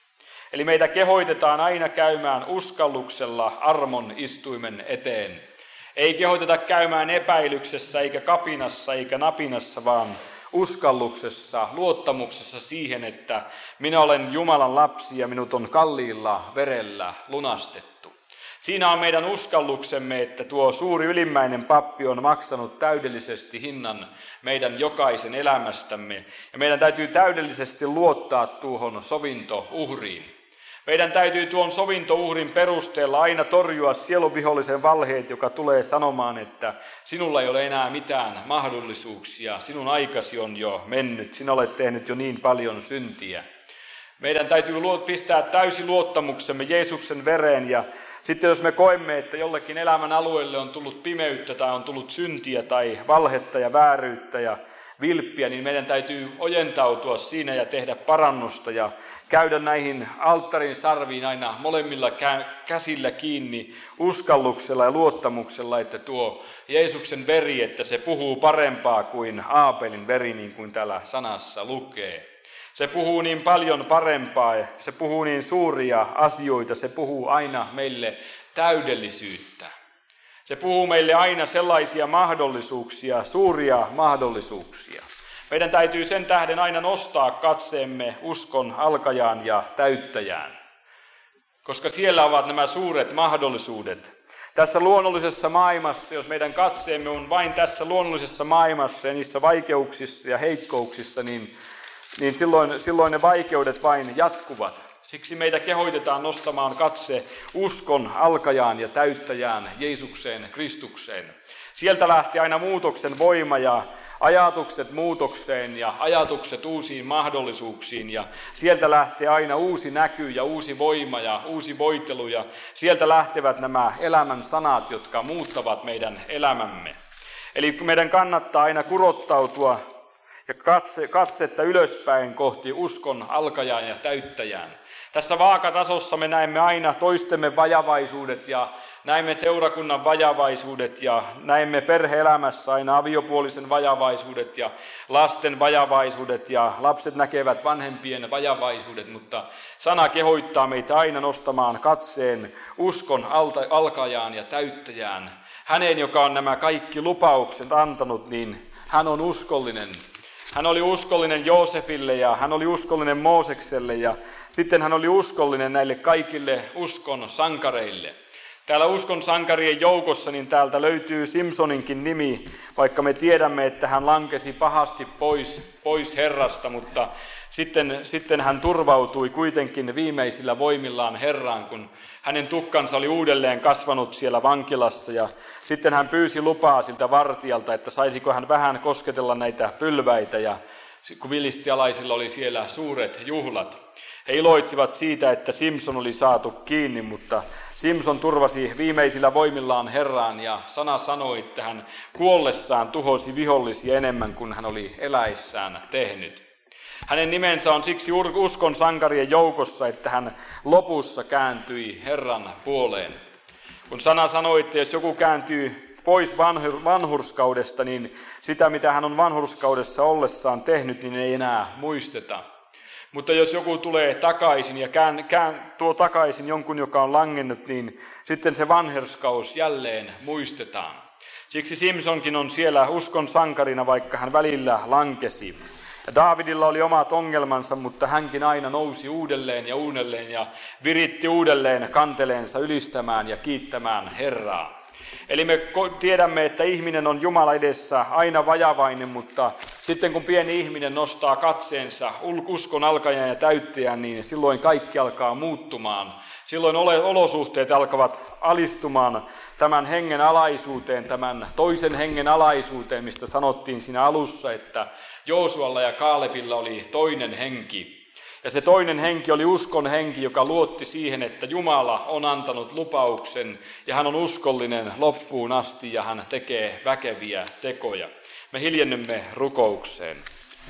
Eli meitä kehoitetaan aina käymään uskalluksella armon istuimen eteen. Ei kehoteta käymään epäilyksessä, eikä kapinassa, eikä napinassa, vaan uskalluksessa, luottamuksessa siihen, että minä olen Jumalan lapsi ja minut on kalliilla verellä lunastettu. Siinä on meidän uskalluksemme, että tuo suuri ylimmäinen pappi on maksanut täydellisesti hinnan meidän jokaisen elämästämme. Ja meidän täytyy täydellisesti luottaa tuohon sovintouhriin. Meidän täytyy tuon sovintouhrin perusteella aina torjua sielunvihollisen valheet, joka tulee sanomaan, että sinulla ei ole enää mitään mahdollisuuksia, sinun aikasi on jo mennyt, sinä olet tehnyt jo niin paljon syntiä. Meidän täytyy pistää täysi luottamuksemme Jeesuksen vereen ja sitten jos me koemme, että jollekin elämän alueelle on tullut pimeyttä tai on tullut syntiä tai valhetta ja vääryyttä ja vilppiä, niin meidän täytyy ojentautua siinä ja tehdä parannusta ja käydä näihin alttarin sarviin aina molemmilla käsillä kiinni uskalluksella ja luottamuksella, että tuo Jeesuksen veri, että se puhuu parempaa kuin Aapelin veri, niin kuin täällä sanassa lukee. Se puhuu niin paljon parempaa, se puhuu niin suuria asioita, se puhuu aina meille täydellisyyttä. Se puhuu meille aina sellaisia mahdollisuuksia, suuria mahdollisuuksia. Meidän täytyy sen tähden aina nostaa katseemme uskon alkajaan ja täyttäjään, koska siellä ovat nämä suuret mahdollisuudet. Tässä luonnollisessa maailmassa, jos meidän katseemme on vain tässä luonnollisessa maailmassa ja niissä vaikeuksissa ja heikkouksissa, niin, niin silloin, silloin ne vaikeudet vain jatkuvat. Siksi meitä kehoitetaan nostamaan katse uskon alkajaan ja täyttäjään, Jeesukseen, Kristukseen. Sieltä lähti aina muutoksen voima ja ajatukset muutokseen ja ajatukset uusiin mahdollisuuksiin. Ja sieltä lähti aina uusi näky ja uusi voima ja uusi voitelu. Ja sieltä lähtevät nämä elämän sanat, jotka muuttavat meidän elämämme. Eli meidän kannattaa aina kurottautua ja katse, katsetta ylöspäin kohti uskon alkajaan ja täyttäjään. Tässä vaakatasossa me näemme aina toistemme vajavaisuudet ja näemme seurakunnan vajavaisuudet ja näemme perhe-elämässä aina aviopuolisen vajavaisuudet ja lasten vajavaisuudet ja lapset näkevät vanhempien vajavaisuudet, mutta sana kehoittaa meitä aina nostamaan katseen uskon alta, alkajaan ja täyttäjään. Häneen, joka on nämä kaikki lupaukset antanut, niin hän on uskollinen. Hän oli uskollinen Joosefille ja hän oli uskollinen Moosekselle ja sitten hän oli uskollinen näille kaikille uskon sankareille. Täällä uskon sankarien joukossa niin täältä löytyy Simsoninkin nimi, vaikka me tiedämme, että hän lankesi pahasti pois, pois Herrasta, mutta sitten, sitten hän turvautui kuitenkin viimeisillä voimillaan Herraan, kun hänen tukkansa oli uudelleen kasvanut siellä vankilassa ja sitten hän pyysi lupaa siltä vartijalta, että saisiko hän vähän kosketella näitä pylväitä ja kun filistialaisilla oli siellä suuret juhlat. He iloitsivat siitä, että Simson oli saatu kiinni, mutta Simson turvasi viimeisillä voimillaan Herraan ja sana sanoi, että hän kuollessaan tuhosi vihollisia enemmän kuin hän oli eläissään tehnyt. Hänen nimensä on siksi uskon sankarien joukossa, että hän lopussa kääntyi Herran puoleen. Kun sana sanoi, että jos joku kääntyy pois vanhurskaudesta, niin sitä mitä hän on vanhurskaudessa ollessaan tehnyt, niin ei enää muisteta. Mutta jos joku tulee takaisin ja kään, kään, tuo takaisin jonkun, joka on langennut, niin sitten se vanhurskaus jälleen muistetaan. Siksi Simsonkin on siellä uskon sankarina, vaikka hän välillä lankesi. Ja Daavidilla oli omat ongelmansa, mutta hänkin aina nousi uudelleen ja uudelleen ja viritti uudelleen kanteleensa ylistämään ja kiittämään Herraa. Eli me tiedämme, että ihminen on Jumala edessä aina vajavainen, mutta sitten kun pieni ihminen nostaa katseensa uskon alkajan ja täyttäjän, niin silloin kaikki alkaa muuttumaan. Silloin olosuhteet alkavat alistumaan tämän hengen alaisuuteen, tämän toisen hengen alaisuuteen, mistä sanottiin siinä alussa, että Joosualla ja Kaalebilla oli toinen henki. Ja se toinen henki oli uskon henki, joka luotti siihen, että Jumala on antanut lupauksen ja hän on uskollinen loppuun asti ja hän tekee väkeviä tekoja. Me hiljennymme rukoukseen.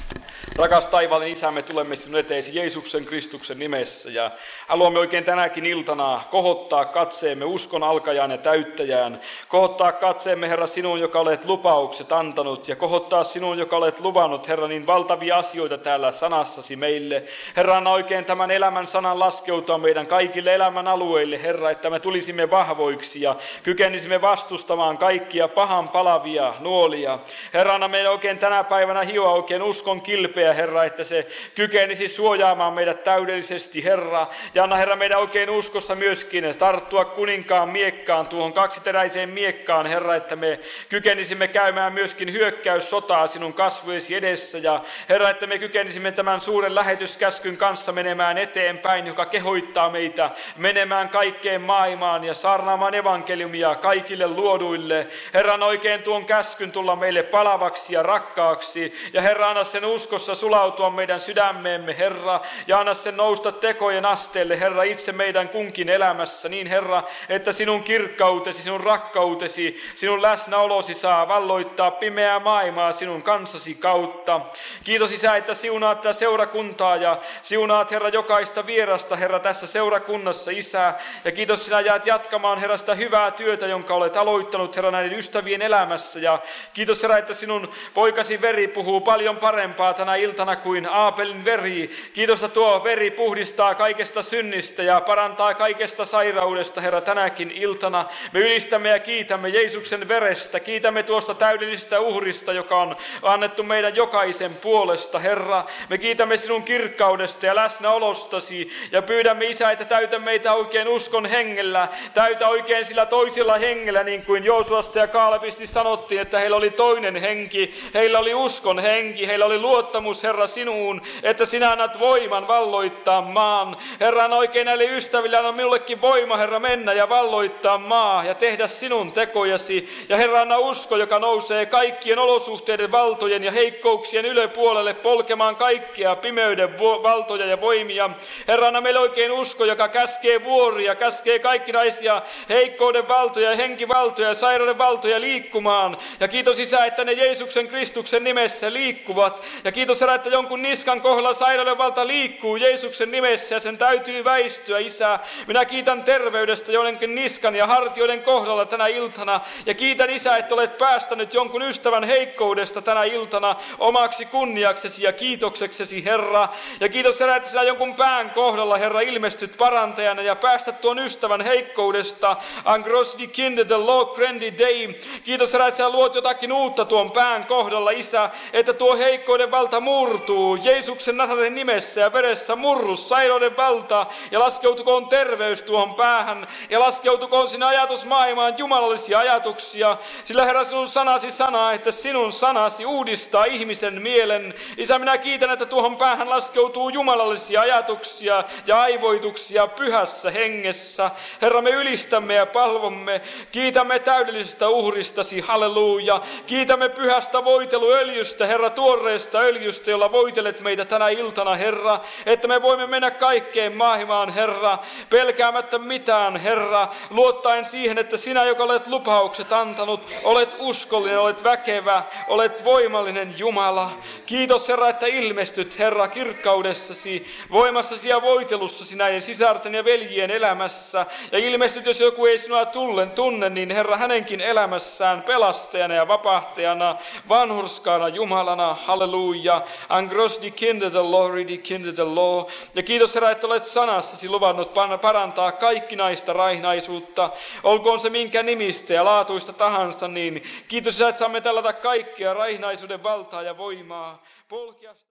Rakas taivaallinen Isä, me tulemme sinun eteesi Jeesuksen Kristuksen nimessä ja haluamme oikein tänäkin iltana kohottaa katseemme uskon alkajaan ja täyttäjään. Kohottaa katseemme, Herra, sinun, joka olet lupaukset antanut ja kohottaa sinun, joka olet luvannut, Herra, niin valtavia asioita täällä sanassasi meille. Herra, anna oikein tämän elämän sanan laskeutua meidän kaikille elämän alueille, Herra, että me tulisimme vahvoiksi ja kykenisimme vastustamaan kaikkia pahan palavia nuolia. Herra, anna meidän oikein tänä päivänä hioa oikein uskon kilpeä, Herra, että se kykenisi suojaamaan meidät täydellisesti, Herra. Ja anna, Herra, meidän oikein uskossa myöskin tarttua kuninkaan miekkaan, tuohon kaksiteräiseen miekkaan, Herra, että me kykenisimme käymään myöskin hyökkäyssotaa sinun kasvojesi edessä. Ja Herra, että me kykenisimme tämän suuren lähetyskäskyn kanssa menemään eteenpäin, joka kehoittaa meitä menemään kaikkeen maailmaan ja saarnaamaan evankeliumia kaikille luoduille. Herra, anna oikein tuon käskyn tulla meille palavaksi ja rakkaaksi. Ja Herra, anna sen uskossa sulautua meidän sydämeemme, Herra, ja anna sen nousta tekojen asteelle, Herra, itse meidän kunkin elämässä, niin Herra, että sinun kirkkautesi, sinun rakkautesi, sinun läsnäolosi saa valloittaa pimeää maailmaa sinun kansasi kautta. Kiitos, Isä, että siunaat tätä seurakuntaa ja siunaat, Herra, jokaista vierasta, Herra, tässä seurakunnassa, Isä, ja kiitos, sinä jäät jatkamaan, Herra, sitä hyvää työtä, jonka olet aloittanut, Herra, näiden ystävien elämässä, ja kiitos, Herra, että sinun poikasi veri puhuu paljon parempaa tänä iltana, iltana kuin Aapelin veri. Kiitos, että tuo veri puhdistaa kaikesta synnistä ja parantaa kaikesta sairaudesta, Herra, tänäkin iltana. Me ylistämme ja kiitämme Jeesuksen verestä. Kiitämme tuosta täydellisestä uhrista, joka on annettu meidän jokaisen puolesta, Herra. Me kiitämme sinun kirkkaudesta ja läsnäolostasi ja pyydämme, Isä, että täytä meitä oikein uskon hengellä. Täytä oikein sillä toisella hengellä, niin kuin Joosuasta ja Kaalebista sanottiin, että heillä oli toinen henki. Heillä oli uskon henki, heillä oli luottamus, Herra, sinuun, että sinä annat voiman valloittaa maan. Herra, anna oikein näille ystäville, anna minullekin voima, Herra, mennä ja valloittaa maa ja tehdä sinun tekojasi. Ja Herra, anna usko, joka nousee kaikkien olosuhteiden, valtojen ja heikkouksien yläpuolelle polkemaan kaikkia pimeyden valtoja ja voimia. Herra, anna meille oikein usko, joka käskee vuoria, käskee kaikkinaisia heikkouden valtoja ja henkivaltoja ja sairauden valtoja liikkumaan. Ja kiitos, Isä, että ne Jeesuksen Kristuksen nimessä liikkuvat. Ja kiitos, Herra, että jonkun niskan kohdalla sairauden valta liikkuu Jeesuksen nimessä ja sen täytyy väistyä, Isä. Minä kiitän terveydestä jonkin niskan ja hartioiden kohdalla tänä iltana. Ja kiitän, Isä, että olet päästänyt jonkun ystävän heikkoudesta tänä iltana omaksi kunniaksesi ja kiitokseksesi, Herra. Ja kiitos, Herra, että sinä jonkun pään kohdalla, Herra, ilmestyt parantajana ja päästät tuon ystävän heikkoudesta. Angrosdi kinde the law crendi day. Kiitos, Herra, että sinä luot jotakin uutta tuon pään kohdalla, Isä, että tuo heikkouden valta murtuu Jeesuksen Nasaretin nimessä ja veressä murru sairauden valta ja laskeutukoon terveys tuohon päähän ja laskeutukoon sinne ajatusmaailmaan jumalallisia ajatuksia, sillä, Herra, sinun sanasi sanaa, että sinun sanasi uudistaa ihmisen mielen. Isä, minä kiitän, että tuohon päähän laskeutuu jumalallisia ajatuksia ja aivoituksia pyhässä hengessä. Herra, me ylistämme ja palvomme, kiitämme täydellisestä uhristasi, halleluja. Kiitämme pyhästä voiteluöljystä, Herra, tuoreesta öljystä, jolla voitelet meitä tänä iltana, Herra, että me voimme mennä kaikkeen maailmaan, Herra, pelkäämättä mitään, Herra, luottaen siihen, että sinä, joka olet lupaukset antanut, olet uskollinen, olet väkevä, olet voimallinen Jumala. Kiitos, Herra, että ilmestyt, Herra, kirkkaudessasi, voimassasi ja voitelussasi näiden sisarten ja veljien elämässä. Ja ilmestyt, jos joku ei sinua tullen tunne, niin, Herra, hänenkin elämässään pelastajana ja vapahtajana, vanhurskaana Jumalana, halleluja. Angrosdi kinde the law, ridi kinde the law. Ja kiitos, Herra, että olet sanassasi luvannut parantaa kaikkinaista raihnaisuutta. Olkoon se minkä nimistä ja laatuista tahansa, niin kiitos, että saamme tällata kaikkea raihnaisuuden valtaa ja voimaa. Polkia